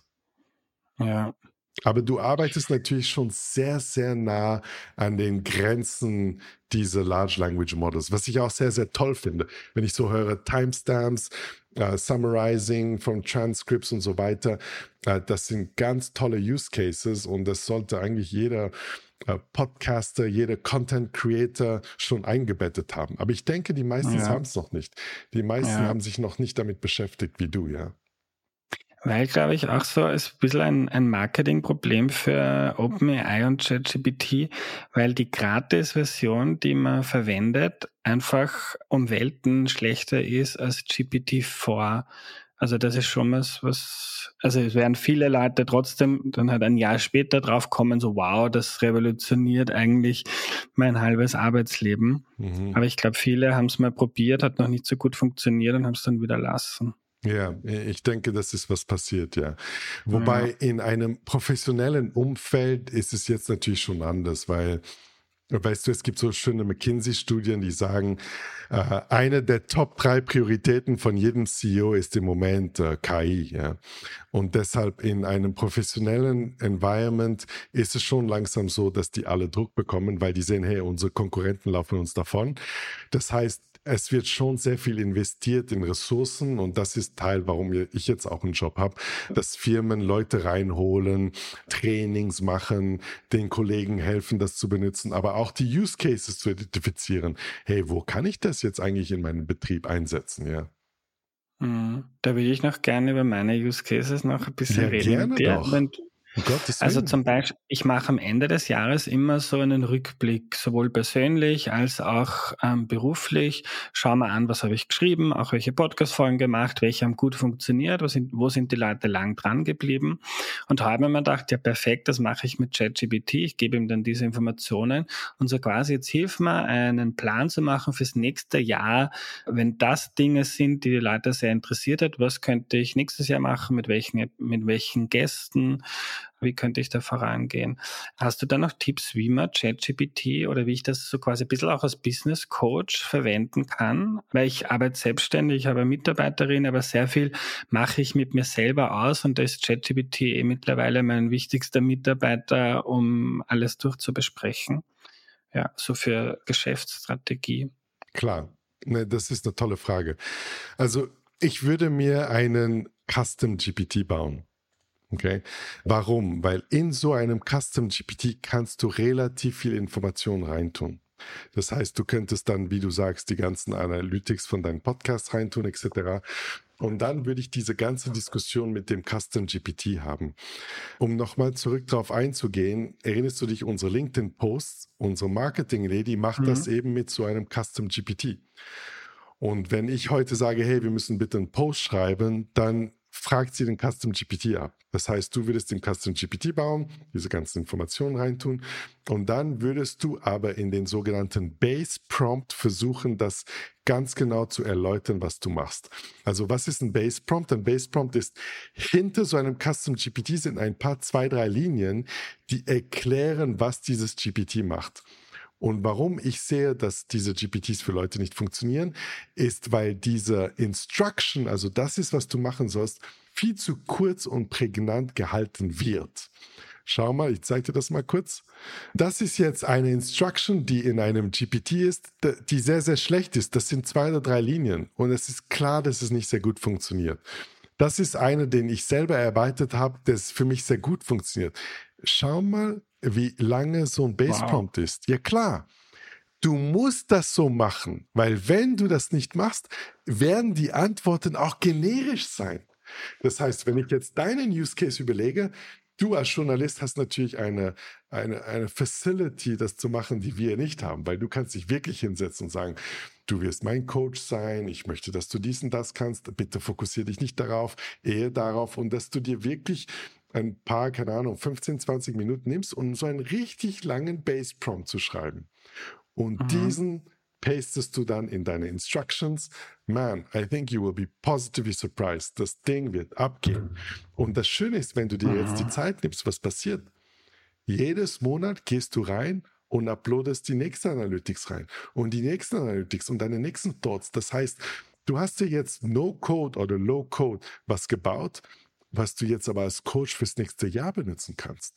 Ja. Aber du arbeitest natürlich schon sehr, sehr nah an den Grenzen dieser Large Language Models, was ich auch sehr, sehr toll finde. Wenn ich so höre, Timestamps, Summarizing von Transcripts und so weiter, das sind ganz tolle Use Cases und das sollte eigentlich jeder Podcaster, jeder Content Creator schon eingebettet haben. Aber ich denke, die meisten haben es noch nicht. Die meisten haben sich noch nicht damit beschäftigt wie du, ja. Weil, glaube ich, auch so ist ein bisschen ein Marketingproblem für OpenAI und ChatGPT, weil die Gratis-Version, die man verwendet, einfach um Welten schlechter ist als GPT-4. Also das ist schon was, also es werden viele Leute trotzdem dann halt ein Jahr später drauf kommen, so wow, das revolutioniert eigentlich mein halbes Arbeitsleben. Aber ich glaube, viele haben es mal probiert, hat noch nicht so gut funktioniert und haben es dann wieder lassen. Ja, ich denke, das ist was passiert, ja. Wobei in einem professionellen Umfeld ist es jetzt natürlich schon anders, weil, weißt du, es gibt so schöne McKinsey-Studien, die sagen, eine der Top 3 Prioritäten von jedem CEO ist im Moment KI, ja. Und deshalb in einem professionellen Environment ist es schon langsam so, dass die alle Druck bekommen, weil die sehen, hey, unsere Konkurrenten laufen uns davon. Das heißt, es wird schon sehr viel investiert in Ressourcen und das ist Teil, warum ich jetzt auch einen Job habe, dass Firmen Leute reinholen, Trainings machen, den Kollegen helfen, das zu benutzen, aber auch die Use Cases zu identifizieren. Hey, wo kann ich das jetzt eigentlich in meinem Betrieb einsetzen, ja? Da würde ich noch gerne über meine Use Cases noch ein bisschen reden. Gerne mit dir. doch. Um Gottes Willen. Also zum Beispiel, ich mache am Ende des Jahres immer so einen Rückblick, sowohl persönlich als auch beruflich. Schau mal an, was habe ich geschrieben, auch welche Podcast-Folgen gemacht, welche haben gut funktioniert, wo sind die Leute lang dran geblieben. Und habe mir gedacht, ja perfekt, das mache ich mit ChatGPT. Ich gebe ihm dann diese Informationen und so quasi jetzt hilf mir, einen Plan zu machen fürs nächste Jahr. Wenn das Dinge sind, die Leute sehr interessiert hat, was könnte ich nächstes Jahr machen, mit welchen Gästen, wie könnte ich da vorangehen? Hast du da noch Tipps, wie man ChatGPT oder wie ich das so quasi ein bisschen auch als Business Coach verwenden kann? Weil ich arbeite selbstständig, ich habe eine Mitarbeiterin, aber sehr viel mache ich mit mir selber aus und da ist ChatGPT mittlerweile mein wichtigster Mitarbeiter, um alles durchzubesprechen. Ja, so für Geschäftsstrategie. Klar, das ist eine tolle Frage. Also ich würde mir einen Custom GPT bauen. Okay. Warum? Weil in so einem Custom GPT kannst du relativ viel Information reintun. Das heißt, du könntest dann, wie du sagst, die ganzen Analytics von deinem Podcast reintun, etc. Und dann würde ich diese ganze Diskussion mit dem Custom GPT haben. Um nochmal zurück darauf einzugehen, erinnerst du dich, unsere LinkedIn-Posts, unsere Marketing-Lady macht das eben mit so einem Custom GPT. Und wenn ich heute sage, hey, wir müssen bitte einen Post schreiben, dann fragt sie den Custom GPT ab. Das heißt, du würdest den Custom GPT bauen, diese ganzen Informationen reintun und dann würdest du aber in den sogenannten Base Prompt versuchen, das ganz genau zu erläutern, was du machst. Also was ist ein Base Prompt? Ein Base Prompt ist, hinter so einem Custom GPT sind ein paar 2, 3 Linien, die erklären, was dieses GPT macht. Und warum ich sehe, dass diese GPTs für Leute nicht funktionieren, ist, weil diese Instruction, also das ist, was du machen sollst, viel zu kurz und prägnant gehalten wird. Schau mal, ich zeige dir das mal kurz. Das ist jetzt eine Instruction, die in einem GPT ist, die sehr, sehr schlecht ist. Das sind 2 oder 3 Linien und es ist klar, dass es nicht sehr gut funktioniert. Das ist eine, den ich selber erweitert habe, das für mich sehr gut funktioniert. Schau mal, wie lange so ein Base Prompt ist. Ja klar, du musst das so machen, weil wenn du das nicht machst, werden die Antworten auch generisch sein. Das heißt, wenn ich jetzt deinen Use Case überlege, du als Journalist hast natürlich eine Facility, das zu machen, die wir nicht haben, weil du kannst dich wirklich hinsetzen und sagen, du wirst mein Coach sein, ich möchte, dass du dies und das kannst, bitte fokussiere dich nicht darauf, eher darauf und dass du dir wirklich ein paar, keine Ahnung, 15, 20 Minuten nimmst, um so einen richtig langen Base-Prompt zu schreiben. Und diesen pastest du dann in deine Instructions. Man, I think you will be positively surprised. Das Ding wird abgehen. Und das Schöne ist, wenn du dir jetzt die Zeit nimmst, was passiert? Jedes Monat gehst du rein und uploadest die nächste Analytics rein und die nächsten Analytics und deine nächsten Thoughts. Das heißt, du hast dir jetzt No-Code oder Low-Code was gebaut, was du jetzt aber als Coach fürs nächste Jahr benutzen kannst.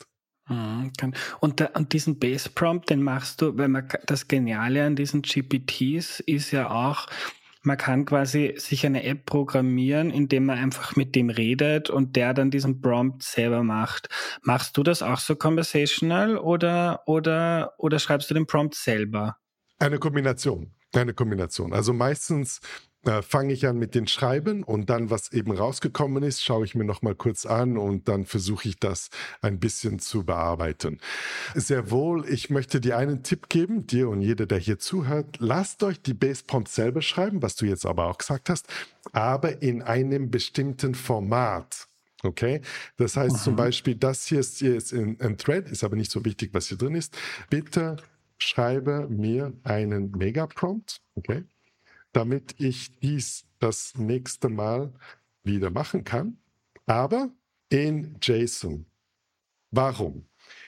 Und diesen Base Prompt, den machst du, weil das Geniale an diesen GPTs ist ja auch, man kann quasi sich eine App programmieren, indem man einfach mit dem redet und der dann diesen Prompt selber macht. Machst du das auch so conversational oder schreibst du den Prompt selber? Eine Kombination. Also meistens fange ich an mit den Schreiben und dann, was eben rausgekommen ist, schaue ich mir nochmal kurz an und dann versuche ich das ein bisschen zu bearbeiten. Sehr wohl, ich möchte dir einen Tipp geben, dir und jeder, der hier zuhört. Lasst euch die Base Prompt selber schreiben, was du jetzt aber auch gesagt hast, aber in einem bestimmten Format. Okay, das heißt zum Beispiel, das hier ist ein Thread, ist aber nicht so wichtig, was hier drin ist. Bitte schreibe mir einen Mega-Prompt, okay, damit ich dies das nächste Mal wieder machen kann, aber in JSON. Warum?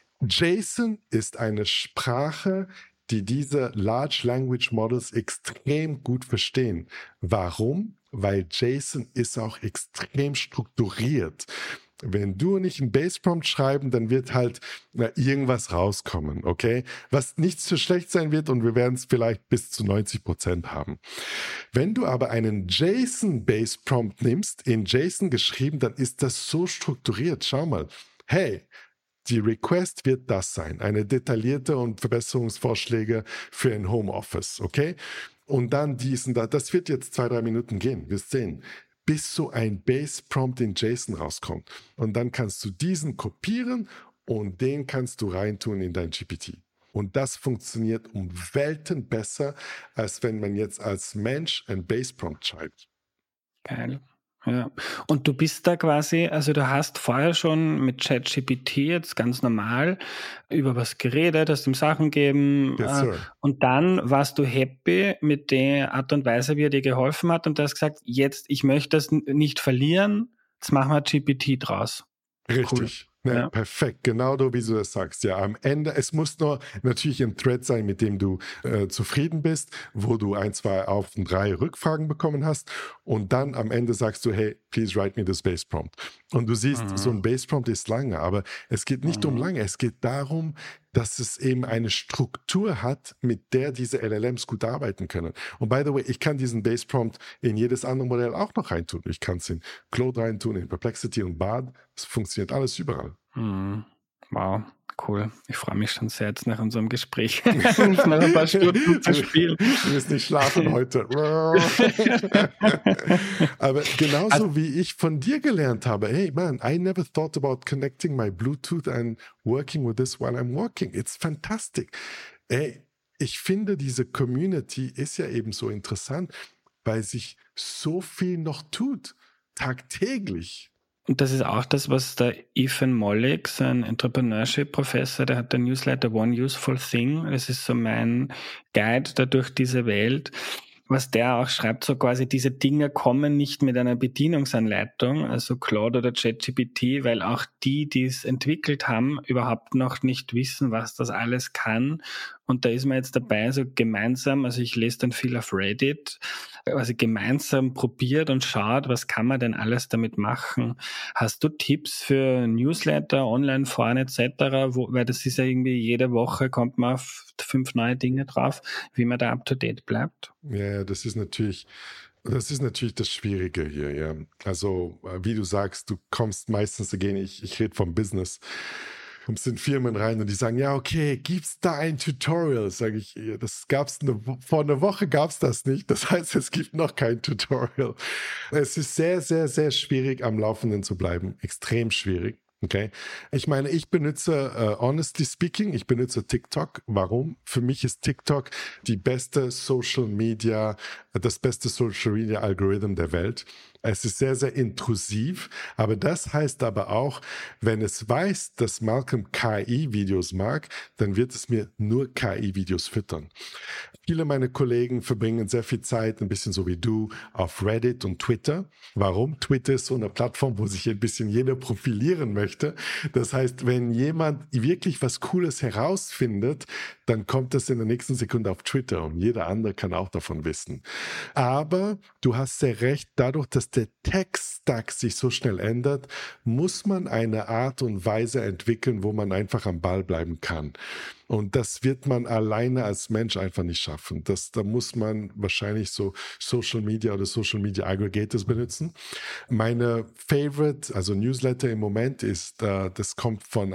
JSON ist eine Sprache, die diese Large Language Models extrem gut verstehen. Warum? Weil JSON ist auch extrem strukturiert. Wenn du nicht einen Base Prompt schreiben, dann wird halt irgendwas rauskommen, okay? Was nicht so schlecht sein wird und wir werden es vielleicht bis zu 90% haben. Wenn du aber einen JSON Base Prompt nimmst, in JSON geschrieben, dann ist das so strukturiert. Schau mal, hey, die Request wird das sein, eine detaillierte und Verbesserungsvorschläge für ein Homeoffice, okay? Und dann diesen da, das wird jetzt 2-3 Minuten gehen, wirst sehen, bis so ein Base Prompt in JSON rauskommt. Und dann kannst du diesen kopieren und den kannst du reintun in dein GPT. Und das funktioniert um Welten besser, als wenn man jetzt als Mensch ein Base Prompt schreibt. Geil. Ja. Und du bist da quasi, also du hast vorher schon mit ChatGPT jetzt ganz normal über was geredet, hast ihm Sachen gegeben und dann warst du happy mit der Art und Weise, wie er dir geholfen hat und du hast gesagt, jetzt, ich möchte das nicht verlieren, jetzt machen wir GPT draus. Richtig. Cool. Ja, perfekt, genau so, wie du das sagst. Ja, am Ende, es muss nur natürlich ein Thread sein, mit dem du zufrieden bist, wo du 1, 2 auf 3 Rückfragen bekommen hast und dann am Ende sagst du, hey, please write me this Base Prompt. Und du siehst, so ein Base Prompt ist lange, aber es geht nicht um lange, es geht darum, dass es eben eine Struktur hat, mit der diese LLMs gut arbeiten können. Und by the way, ich kann diesen Base Prompt in jedes andere Modell auch noch reintun. Ich kann es in Claude reintun, in Perplexity und Bard. Es funktioniert alles überall. Wow, cool. Ich freue mich schon sehr jetzt nach unserem Gespräch. Noch ein paar Stunden zu spielen. Du wirst nicht schlafen heute. Aber genauso wie ich von dir gelernt habe, hey man, I never thought about connecting my Bluetooth and working with this while I'm walking. It's fantastic. Hey, ich finde, diese Community ist ja eben so interessant, weil sich so viel noch tut, tagtäglich. Und das ist auch das, was der Ethan Mollick, sein Entrepreneurship-Professor, der hat den Newsletter One Useful Thing, das ist so mein Guide da durch diese Welt, was der auch schreibt, so quasi diese Dinge kommen nicht mit einer Bedienungsanleitung, also Claude oder ChatGPT, weil auch die es entwickelt haben, überhaupt noch nicht wissen, was das alles kann. Und da ist man jetzt dabei, so gemeinsam, also ich lese dann viel auf Reddit, also gemeinsam probiert und schaut, was kann man denn alles damit machen. Hast du Tipps für Newsletter, Online-Foren etc., weil das ist ja irgendwie jede Woche kommt man auf 5 neue Dinge drauf, wie man da up-to-date bleibt? Ja, das ist natürlich das Schwierige hier, ja. Also, wie du sagst, du kommst meistens, ich rede vom Business, kommst in Firmen rein und die sagen, ja, okay, gibt's da ein Tutorial? Sage ich, das gab's vor einer Woche gab's das nicht. Das heißt, es gibt noch kein Tutorial. Es ist sehr, sehr, sehr schwierig, am Laufenden zu bleiben. Extrem schwierig. Okay. Ich meine, ich benutze, honestly speaking, ich benutze TikTok. Warum? Für mich ist TikTok das beste Social Media Algorithm der Welt. Es ist sehr, sehr intrusiv, aber das heißt aber auch, wenn es weiß, dass Malcolm KI-Videos mag, dann wird es mir nur KI-Videos füttern. Viele meiner Kollegen verbringen sehr viel Zeit, ein bisschen so wie du, auf Reddit und Twitter. Warum? Twitter ist so eine Plattform, wo sich ein bisschen jeder profilieren möchte. Das heißt, wenn jemand wirklich was Cooles herausfindet, dann kommt das in der nächsten Sekunde auf Twitter und jeder andere kann auch davon wissen. Aber du hast sehr recht, dadurch, dass der Tech-Stack sich so schnell ändert, muss man eine Art und Weise entwickeln, wo man einfach am Ball bleiben kann. Und das wird man alleine als Mensch einfach nicht schaffen. Da muss man wahrscheinlich so Social Media oder Social Media Aggregators benutzen. Meine Favorite, also Newsletter im Moment ist, das kommt von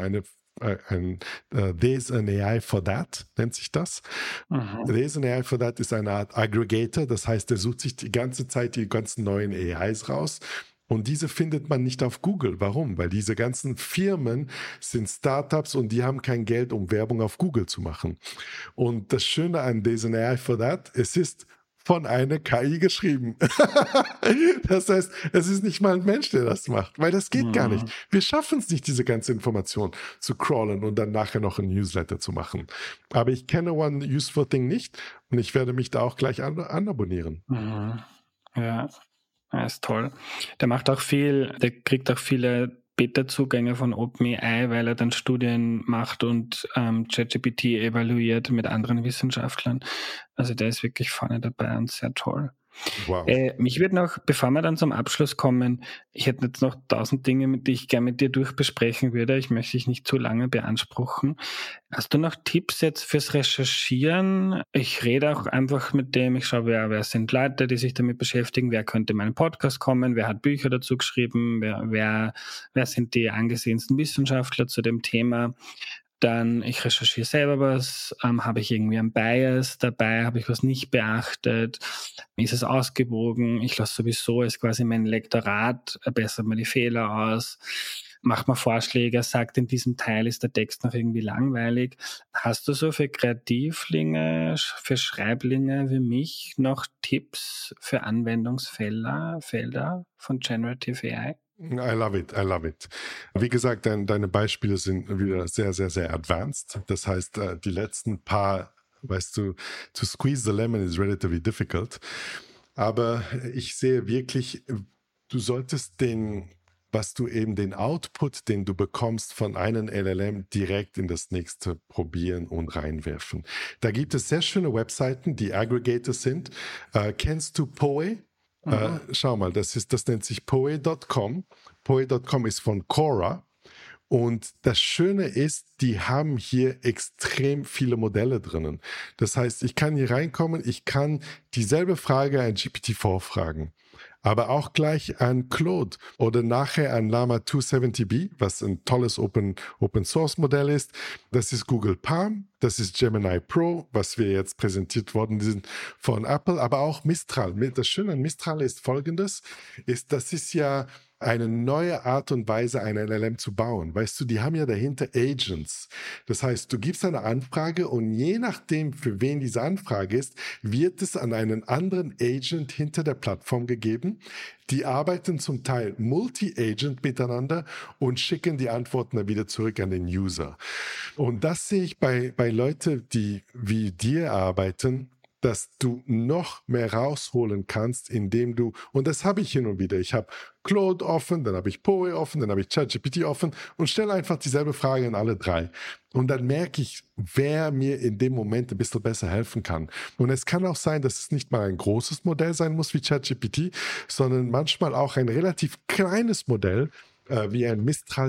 There's an AI for that, nennt sich das. There's an AI for that ist eine Art Aggregator, das heißt, er sucht sich die ganze Zeit die ganzen neuen AIs raus. Und diese findet man nicht auf Google. Warum? Weil diese ganzen Firmen sind Startups und die haben kein Geld, um Werbung auf Google zu machen. Und das Schöne an There's an AI for that, es ist von einer KI geschrieben. Das heißt, es ist nicht mal ein Mensch, der das macht, weil das geht gar nicht. Wir schaffen es nicht, diese ganze Information zu crawlen und dann nachher noch ein Newsletter zu machen. Aber ich kenne One Useful Thing nicht und ich werde mich da auch gleich anabonnieren. Ja, ist toll. Der kriegt auch viele Beta-Zugänge von OpenAI, weil er dann Studien macht und ChatGPT evaluiert mit anderen Wissenschaftlern. Also der ist wirklich vorne dabei und sehr toll. Wow. Mich würde noch, bevor wir dann zum Abschluss kommen, ich hätte jetzt noch 1000 Dinge, die ich gerne mit dir durchbesprechen würde. Ich möchte dich nicht zu lange beanspruchen. Hast du noch Tipps jetzt fürs Recherchieren? Ich rede auch einfach mit dem, ich schaue, wer sind Leute, die sich damit beschäftigen, wer könnte in meinen Podcast kommen, wer hat Bücher dazu geschrieben, wer sind die angesehensten Wissenschaftler zu dem Thema. Dann, ich recherchiere selber was, habe ich irgendwie einen Bias dabei, habe ich was nicht beachtet, ist es ausgewogen, ich lasse sowieso, ist quasi mein Lektorat, bessert mir die Fehler aus, macht mir Vorschläge, sagt, in diesem Teil ist der Text noch irgendwie langweilig. Hast du so für Kreativlinge, für Schreiblinge wie mich noch Tipps für Anwendungsfelder von Generative AI? I love it. Wie gesagt, deine Beispiele sind wieder sehr, sehr, sehr advanced. Das heißt, die letzten paar, weißt du, to squeeze the lemon is relatively difficult. Aber ich sehe wirklich, du solltest den Output, den du bekommst von einem LLM, direkt in das nächste probieren und reinwerfen. Da gibt es sehr schöne Webseiten, die Aggregators sind. Kennst du Poe? Schau mal, das nennt sich Poe.com. Poe.com ist von Quora. Und das Schöne ist, die haben hier extrem viele Modelle drinnen. Das heißt, ich kann hier reinkommen, ich kann dieselbe Frage an GPT-4 fragen, aber auch gleich an Claude oder nachher an Llama 270B, was ein tolles Open-Source-Modell ist. Das ist Google Palm, das ist Gemini Pro, was wir jetzt präsentiert worden sind von Apple, aber auch Mistral. Das Schöne an Mistral ist Folgendes, das ist ja eine neue Art und Weise, ein LLM zu bauen. Weißt du, die haben ja dahinter Agents. Das heißt, du gibst eine Anfrage und je nachdem, für wen diese Anfrage ist, wird es an einen anderen Agent hinter der Plattform gegeben. Die arbeiten zum Teil multi-agent miteinander und schicken die Antworten dann wieder zurück an den User. Und das sehe ich bei Leuten, die wie dir arbeiten, dass du noch mehr rausholen kannst, indem du, und das habe ich hin und wieder, ich habe Claude offen, dann habe ich Poe offen, dann habe ich ChatGPT offen und stelle einfach dieselbe Frage an alle drei. Und dann merke ich, wer mir in dem Moment ein bisschen besser helfen kann. Und es kann auch sein, dass es nicht mal ein großes Modell sein muss wie ChatGPT, sondern manchmal auch ein relativ kleines Modell, wie ein Mistral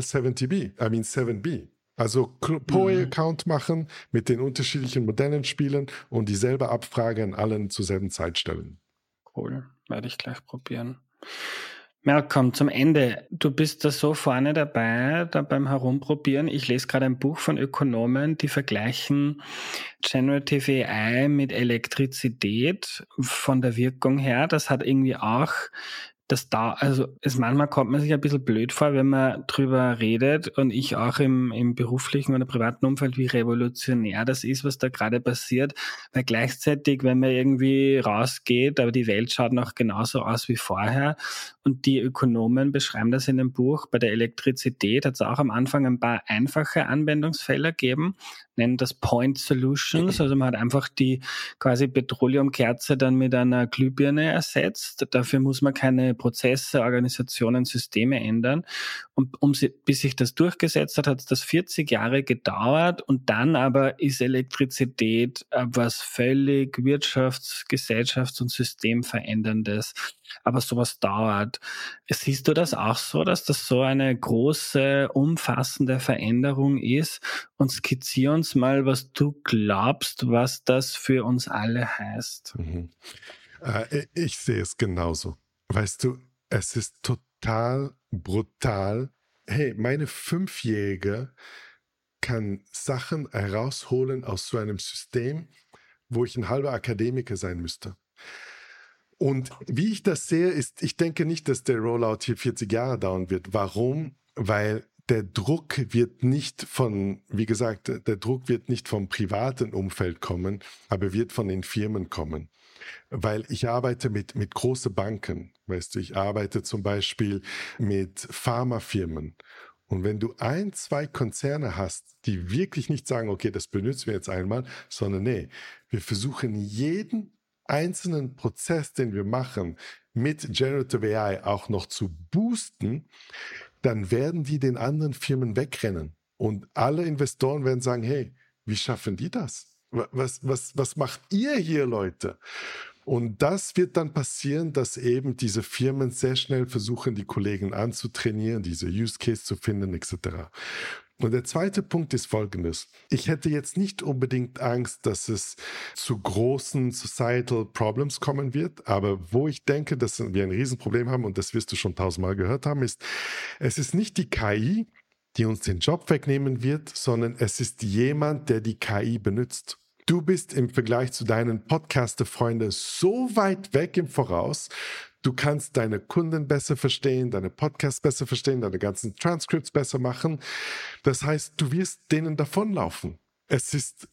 7B. Also Poe-Account machen, mit den unterschiedlichen Modellen spielen und dieselbe Abfrage an allen zur selben Zeit stellen. Cool, werde ich gleich probieren. Malcolm, zum Ende. Du bist da so vorne dabei, da beim Herumprobieren. Ich lese gerade ein Buch von Ökonomen, die vergleichen Generative AI mit Elektrizität von der Wirkung her. Das hat irgendwie auch manchmal kommt man sich ein bisschen blöd vor, wenn man drüber redet und ich auch im beruflichen oder privaten Umfeld, wie revolutionär das ist, was da gerade passiert, weil gleichzeitig, wenn man irgendwie rausgeht, aber die Welt schaut noch genauso aus wie vorher und die Ökonomen beschreiben das in dem Buch, bei der Elektrizität hat es auch am Anfang ein paar einfache Anwendungsfälle gegeben, nennen das Point Solutions, also man hat einfach die quasi Petroleumkerze dann mit einer Glühbirne ersetzt, dafür muss man keine Prozesse, Organisationen, Systeme ändern. Und bis sich das durchgesetzt hat, hat es das 40 Jahre gedauert. Und dann aber ist Elektrizität was völlig Gesellschafts- und Systemveränderndes. Aber sowas dauert. Siehst du das auch so, dass das so eine große, umfassende Veränderung ist? Und skizzier uns mal, was du glaubst, was das für uns alle heißt. Ich sehe es genauso. Weißt du, es ist total brutal. Hey, meine 5-Jährige kann Sachen herausholen aus so einem System, wo ich ein halber Akademiker sein müsste. Und wie ich das sehe, ist, ich denke nicht, dass der Rollout hier 40 Jahre dauern wird. Warum? Weil der Druck wird nicht vom privaten Umfeld kommen, aber wird von den Firmen kommen. Weil ich arbeite mit großen Banken, weißt du, ich arbeite zum Beispiel mit Pharmafirmen. Und wenn du 1, 2 Konzerne hast, die wirklich nicht sagen, okay, das benutzen wir jetzt einmal, sondern nee, wir versuchen jeden einzelnen Prozess, den wir machen, mit Generative AI auch noch zu boosten, dann werden die den anderen Firmen wegrennen. Und alle Investoren werden sagen, hey, wie schaffen die das? Was macht ihr hier, Leute? Und das wird dann passieren, dass eben diese Firmen sehr schnell versuchen, die Kollegen anzutrainieren, diese Use Case zu finden, etc. Und der zweite Punkt ist folgendes. Ich hätte jetzt nicht unbedingt Angst, dass es zu großen Societal Problems kommen wird, aber wo ich denke, dass wir ein Riesenproblem haben, und das wirst du schon 1000-mal gehört haben, ist, es ist nicht die KI, die uns den Job wegnehmen wird, sondern es ist jemand, der die KI benutzt. Du bist im Vergleich zu deinen Podcaster-Freunden so weit weg im Voraus. Du kannst deine Kunden besser verstehen, deine Podcasts besser verstehen, deine ganzen Transcripts besser machen. Das heißt, du wirst denen davonlaufen. Es ist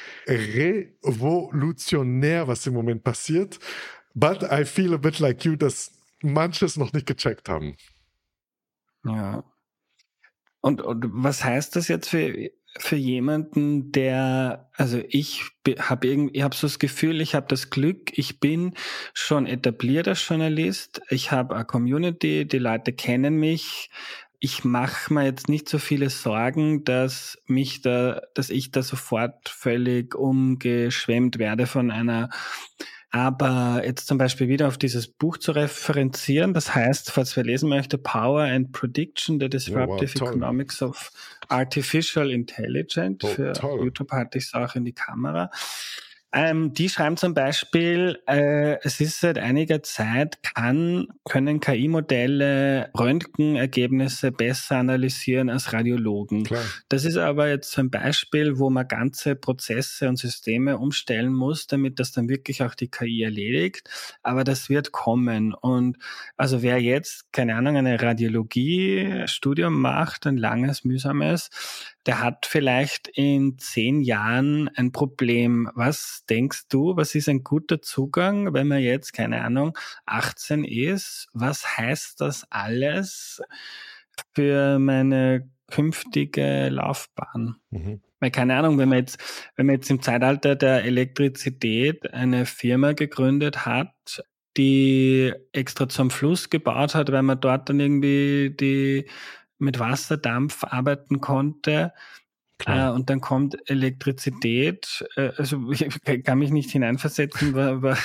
revolutionär, was im Moment passiert. But I feel a bit like you, dass manches noch nicht gecheckt haben. Ja. Und was heißt das jetzt für jemanden, der, also ich habe so das Gefühl, ich habe das Glück, ich bin schon etablierter Journalist, ich habe eine Community, die Leute kennen mich, ich mache mir jetzt nicht so viele Sorgen, dass ich da sofort völlig umgeschwemmt werde von einer. Aber jetzt zum Beispiel wieder auf dieses Buch zu referenzieren, das heißt, falls wer lesen möchte, Power and Prediction, The Disruptive Economics of Artificial Intelligence. Für YouTube halte ich es auch in die Kamera. Die schreiben zum Beispiel, es ist seit einiger Zeit, können KI-Modelle Röntgenergebnisse besser analysieren als Radiologen. Klar. Das ist aber jetzt so ein Beispiel, wo man ganze Prozesse und Systeme umstellen muss, damit das dann wirklich auch die KI erledigt. Aber das wird kommen. Und also wer jetzt, keine Ahnung, eine Radiologie-Studium macht, ein langes, mühsames, der hat vielleicht in 10 Jahren ein Problem. Was denkst du, was ist ein guter Zugang, wenn man jetzt, keine Ahnung, 18 ist? Was heißt das alles für meine künftige Laufbahn? Weil, keine Ahnung, wenn man jetzt im Zeitalter der Elektrizität eine Firma gegründet hat, die extra zum Fluss gebaut hat, weil man dort dann irgendwie die mit Wasserdampf arbeiten konnte. Und dann kommt Elektrizität. Also ich kann mich nicht hineinversetzen,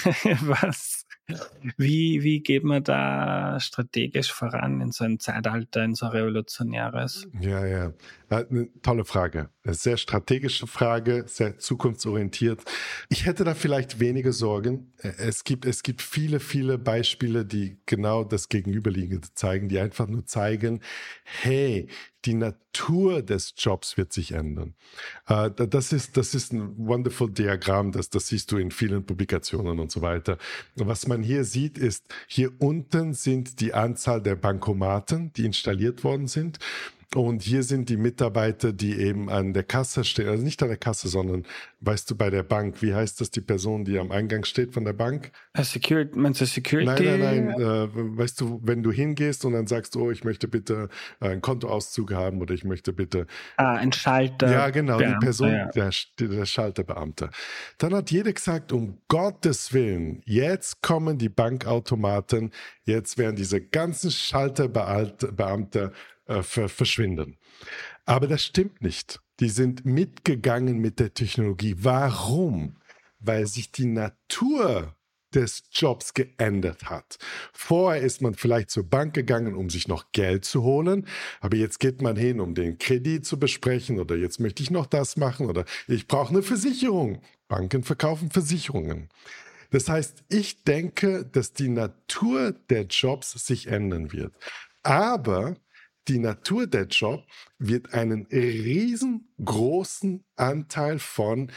wie geht man da strategisch voran in so ein Zeitalter, in so ein revolutionäres? Ja. Eine tolle Frage. Eine sehr strategische Frage, sehr zukunftsorientiert. Ich hätte da vielleicht weniger Sorgen. Es gibt viele, viele Beispiele, die genau das Gegenüberliegende zeigen, die einfach nur zeigen, hey, die Natur des Jobs wird sich ändern. Das ist ein wonderful Diagramm, das siehst du in vielen Publikationen und so weiter. Was man hier sieht, ist, hier unten sind die Anzahl der Bankomaten, die installiert worden sind. Und hier sind die Mitarbeiter, die eben an der Kasse stehen, also nicht an der Kasse, sondern, weißt du, bei der Bank. Wie heißt das, die Person, die am Eingang steht von der Bank? Meinst du Security? Nein. Weißt du, wenn du hingehst und dann sagst, oh, ich möchte bitte einen Kontoauszug haben oder ich möchte bitte... ein Schalter. Ja, genau, Beamter, die Person, ja. der Schalterbeamte. Dann hat jeder gesagt, um Gottes Willen, jetzt kommen die Bankautomaten, jetzt werden diese ganzen Schalterbeamte verschwinden. Aber das stimmt nicht. Die sind mitgegangen mit der Technologie. Warum? Weil sich die Natur des Jobs geändert hat. Vorher ist man vielleicht zur Bank gegangen, um sich noch Geld zu holen, aber jetzt geht man hin, um den Kredit zu besprechen oder jetzt möchte ich noch das machen oder ich brauche eine Versicherung. Banken verkaufen Versicherungen. Das heißt, ich denke, dass die Natur der Jobs sich ändern wird. Aber die Natur der Job wird einen riesengroßen Anteil von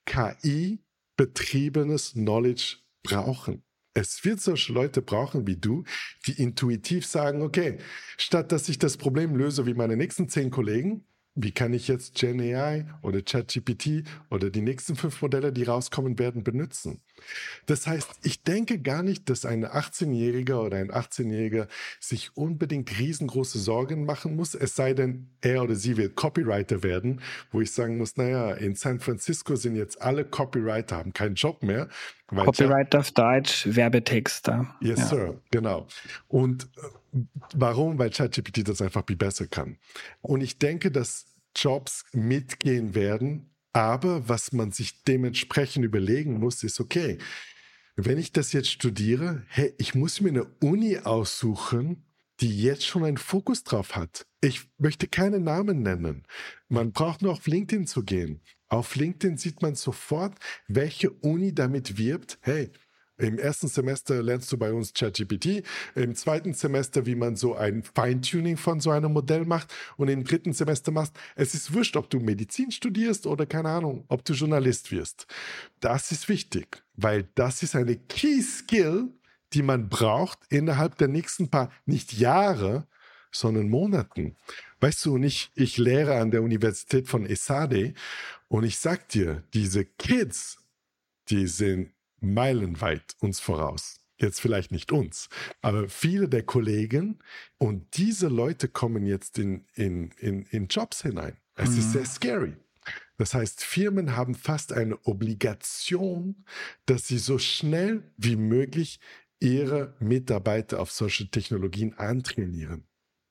KI-betriebenes Knowledge brauchen. Es wird solche Leute brauchen wie du, die intuitiv sagen, okay, statt dass ich das Problem löse wie meine nächsten 10 Kollegen, wie kann ich jetzt GenAI oder ChatGPT oder die nächsten 5 Modelle, die rauskommen werden, benutzen? Das heißt, ich denke gar nicht, dass ein 18-Jähriger oder ein 18-Jähriger sich unbedingt riesengroße Sorgen machen muss, es sei denn, er oder sie wird Copywriter werden, wo ich sagen muss, naja, in San Francisco sind jetzt alle Copywriter, haben keinen Job mehr. Copywriter auf Deutsch, Werbetexter. Yes, ja. Sir, genau. Und warum? Weil ChatGPT das einfach viel besser kann. Und ich denke, dass Jobs mitgehen werden, aber was man sich dementsprechend überlegen muss, ist, okay, wenn ich das jetzt studiere, hey, ich muss mir eine Uni aussuchen, die jetzt schon einen Fokus drauf hat. Ich möchte keine Namen nennen. Man braucht nur auf LinkedIn zu gehen. Auf LinkedIn sieht man sofort, welche Uni damit wirbt, hey, im ersten Semester lernst du bei uns ChatGPT, im zweiten Semester, wie man so ein Feintuning von so einem Modell macht und im dritten Semester machst. Es ist wurscht, ob du Medizin studierst oder keine Ahnung, ob du Journalist wirst. Das ist wichtig, weil das ist eine Key Skill, die man braucht innerhalb der nächsten nicht Jahre, sondern Monaten. Weißt du, und ich lehre an der Universität von ESADE und ich sag dir, diese Kids, die sind meilenweit uns voraus. Jetzt vielleicht nicht uns, aber viele der Kollegen und diese Leute kommen jetzt in Jobs hinein. Es ist sehr scary. Das heißt, Firmen haben fast eine Obligation, dass sie so schnell wie möglich ihre Mitarbeiter auf solche Technologien antrainieren.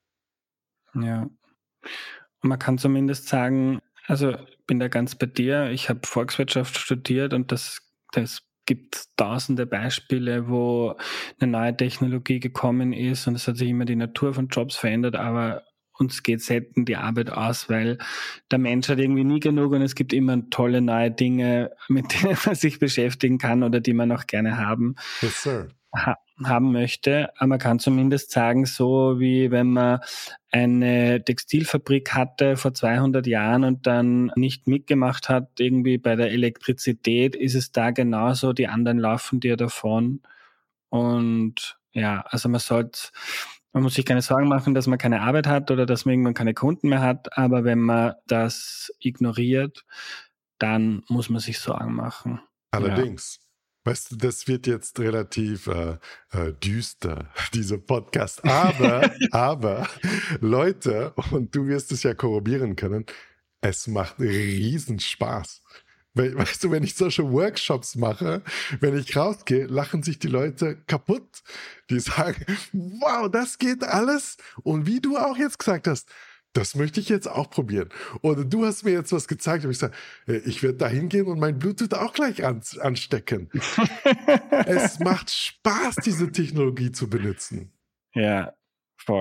Ja. Und man kann zumindest sagen, also ich bin da ganz bei dir, ich habe Volkswirtschaft studiert und das gibt tausende Beispiele, wo eine neue Technologie gekommen ist und es hat sich immer die Natur von Jobs verändert, aber uns geht selten die Arbeit aus, weil der Mensch hat irgendwie nie genug und es gibt immer tolle neue Dinge, mit denen man sich beschäftigen kann oder die man auch gerne haben möchte. Aber man kann zumindest sagen, so wie wenn man eine Textilfabrik hatte vor 200 Jahren und dann nicht mitgemacht hat, irgendwie bei der Elektrizität, ist es da genauso, die anderen laufen dir davon. Und ja, also man muss sich keine Sorgen machen, dass man keine Arbeit hat oder dass man irgendwann keine Kunden mehr hat, aber wenn man das ignoriert, dann muss man sich Sorgen machen. Allerdings. Ja. Weißt du, das wird jetzt relativ düster, dieser Podcast. Aber Leute, und du wirst es ja korrobieren können, es macht riesen Spaß. Weißt du, wenn ich solche Workshops mache, wenn ich rausgehe, lachen sich die Leute kaputt. Die sagen, wow, das geht alles. Und wie du auch jetzt gesagt hast, das möchte ich jetzt auch probieren. Oder du hast mir jetzt was gezeigt und ich sage, ich werde da hingehen und mein Bluetooth auch gleich anstecken. Es macht Spaß, diese Technologie zu benutzen. Ja, voll.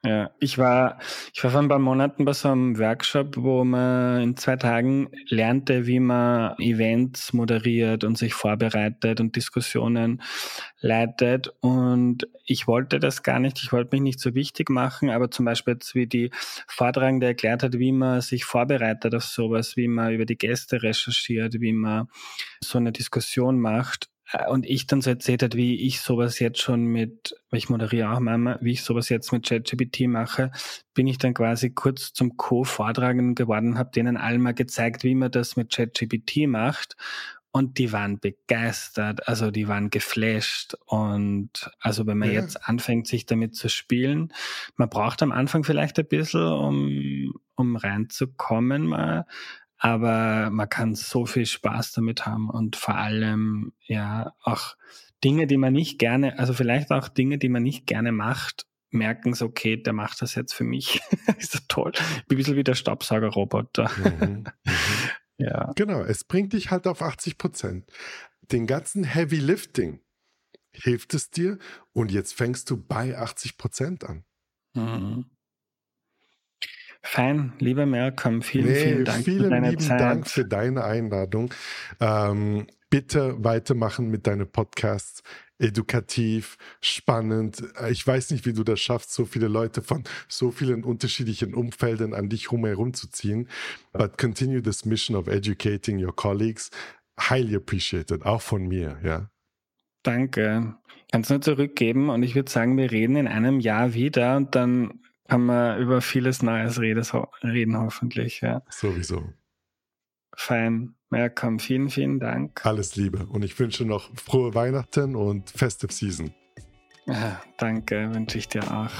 Ja, ich war vor ein paar Monaten bei so einem Workshop, wo man in 2 Tagen lernte, wie man Events moderiert und sich vorbereitet und Diskussionen leitet. Und ich wollte das gar nicht, ich wollte mich nicht so wichtig machen, aber zum Beispiel jetzt, wie die Vortragende erklärt hat, wie man sich vorbereitet auf sowas, wie man über die Gäste recherchiert, wie man so eine Diskussion macht. Und ich dann so erzählt hat, wie ich sowas jetzt schon weil ich moderiere auch manchmal, wie ich sowas jetzt mit ChatGPT mache, bin ich dann quasi kurz zum Co-Vortragenden geworden, habe denen allen mal gezeigt, wie man das mit ChatGPT macht. Und die waren begeistert, also die waren geflasht. Und also wenn man jetzt anfängt, sich damit zu spielen, man braucht am Anfang vielleicht ein bisschen, um reinzukommen mal. Aber man kann so viel Spaß damit haben und vor allem ja auch Dinge, die man nicht gerne, also vielleicht auch Dinge, die man nicht gerne macht, merken so, okay, der macht das jetzt für mich. Ist das toll. Ein bisschen wie der Staubsaugerroboter. Ja. Genau, es bringt dich halt auf 80%. Den ganzen Heavy Lifting hilft es dir und jetzt fängst du bei 80% an. Mhm. Fein, lieber Malcolm, vielen Dank für deine lieben Zeit. Dank für deine Einladung. Bitte weitermachen mit deinen Podcasts. Edukativ, spannend. Ich weiß nicht, wie du das schaffst, so viele Leute von so vielen unterschiedlichen Umfeldern an dich herum zu ziehen. But continue this mission of educating your colleagues. Highly appreciated, auch von mir, ja. Danke. Kannst du nur zurückgeben und ich würde sagen, wir reden in einem Jahr wieder und dann kann man über vieles Neues reden, hoffentlich. Ja. Sowieso. Fein. Malcolm, vielen Dank. Alles Liebe und ich wünsche noch frohe Weihnachten und Festive Season. Ja, danke, wünsche ich dir auch.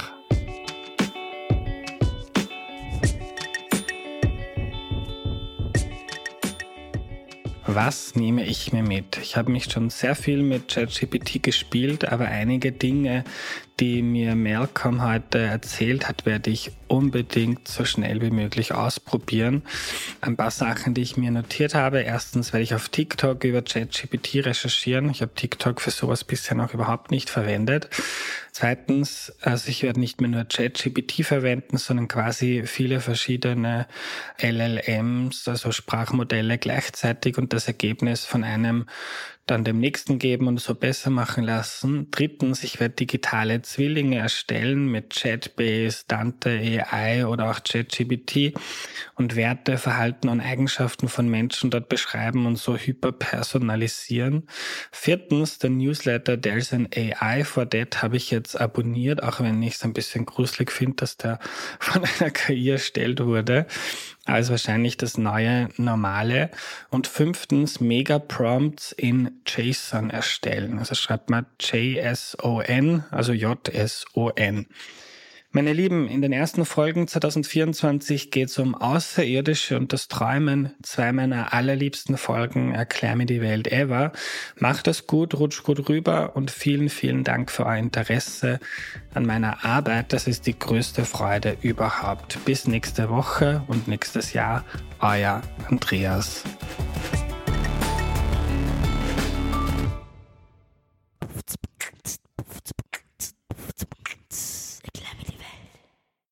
Was nehme ich mir mit? Ich habe mich schon sehr viel mit ChatGPT gespielt, aber einige Dinge, die mir Malcolm heute erzählt hat, werde ich unbedingt so schnell wie möglich ausprobieren. Ein paar Sachen, die ich mir notiert habe. Erstens werde ich auf TikTok über ChatGPT recherchieren. Ich habe TikTok für sowas bisher noch überhaupt nicht verwendet. Zweitens, also ich werde nicht mehr nur ChatGPT verwenden, sondern quasi viele verschiedene LLMs, also Sprachmodelle gleichzeitig und das Ergebnis von einem dann dem nächsten geben und so besser machen lassen. Drittens, ich werde digitale Zwillinge erstellen mit Chatbase, Dante AI oder auch ChatGPT und Werte, Verhalten und Eigenschaften von Menschen dort beschreiben und so hyperpersonalisieren. Viertens, der Newsletter There's an AI for That habe ich jetzt abonniert, auch wenn ich es ein bisschen gruselig finde, dass der von einer KI erstellt wurde. Also wahrscheinlich das neue Normale. Und fünftens, Mega-Prompts in JSON erstellen. Also schreibt man JSON, also JSON. Meine Lieben, in den ersten Folgen 2024 geht es um Außerirdische und das Träumen. 2 meiner allerliebsten Folgen, Erklär mir die Welt ever. Macht es gut, rutscht gut rüber und vielen Dank für euer Interesse an meiner Arbeit. Das ist die größte Freude überhaupt. Bis nächste Woche und nächstes Jahr, euer Andreas.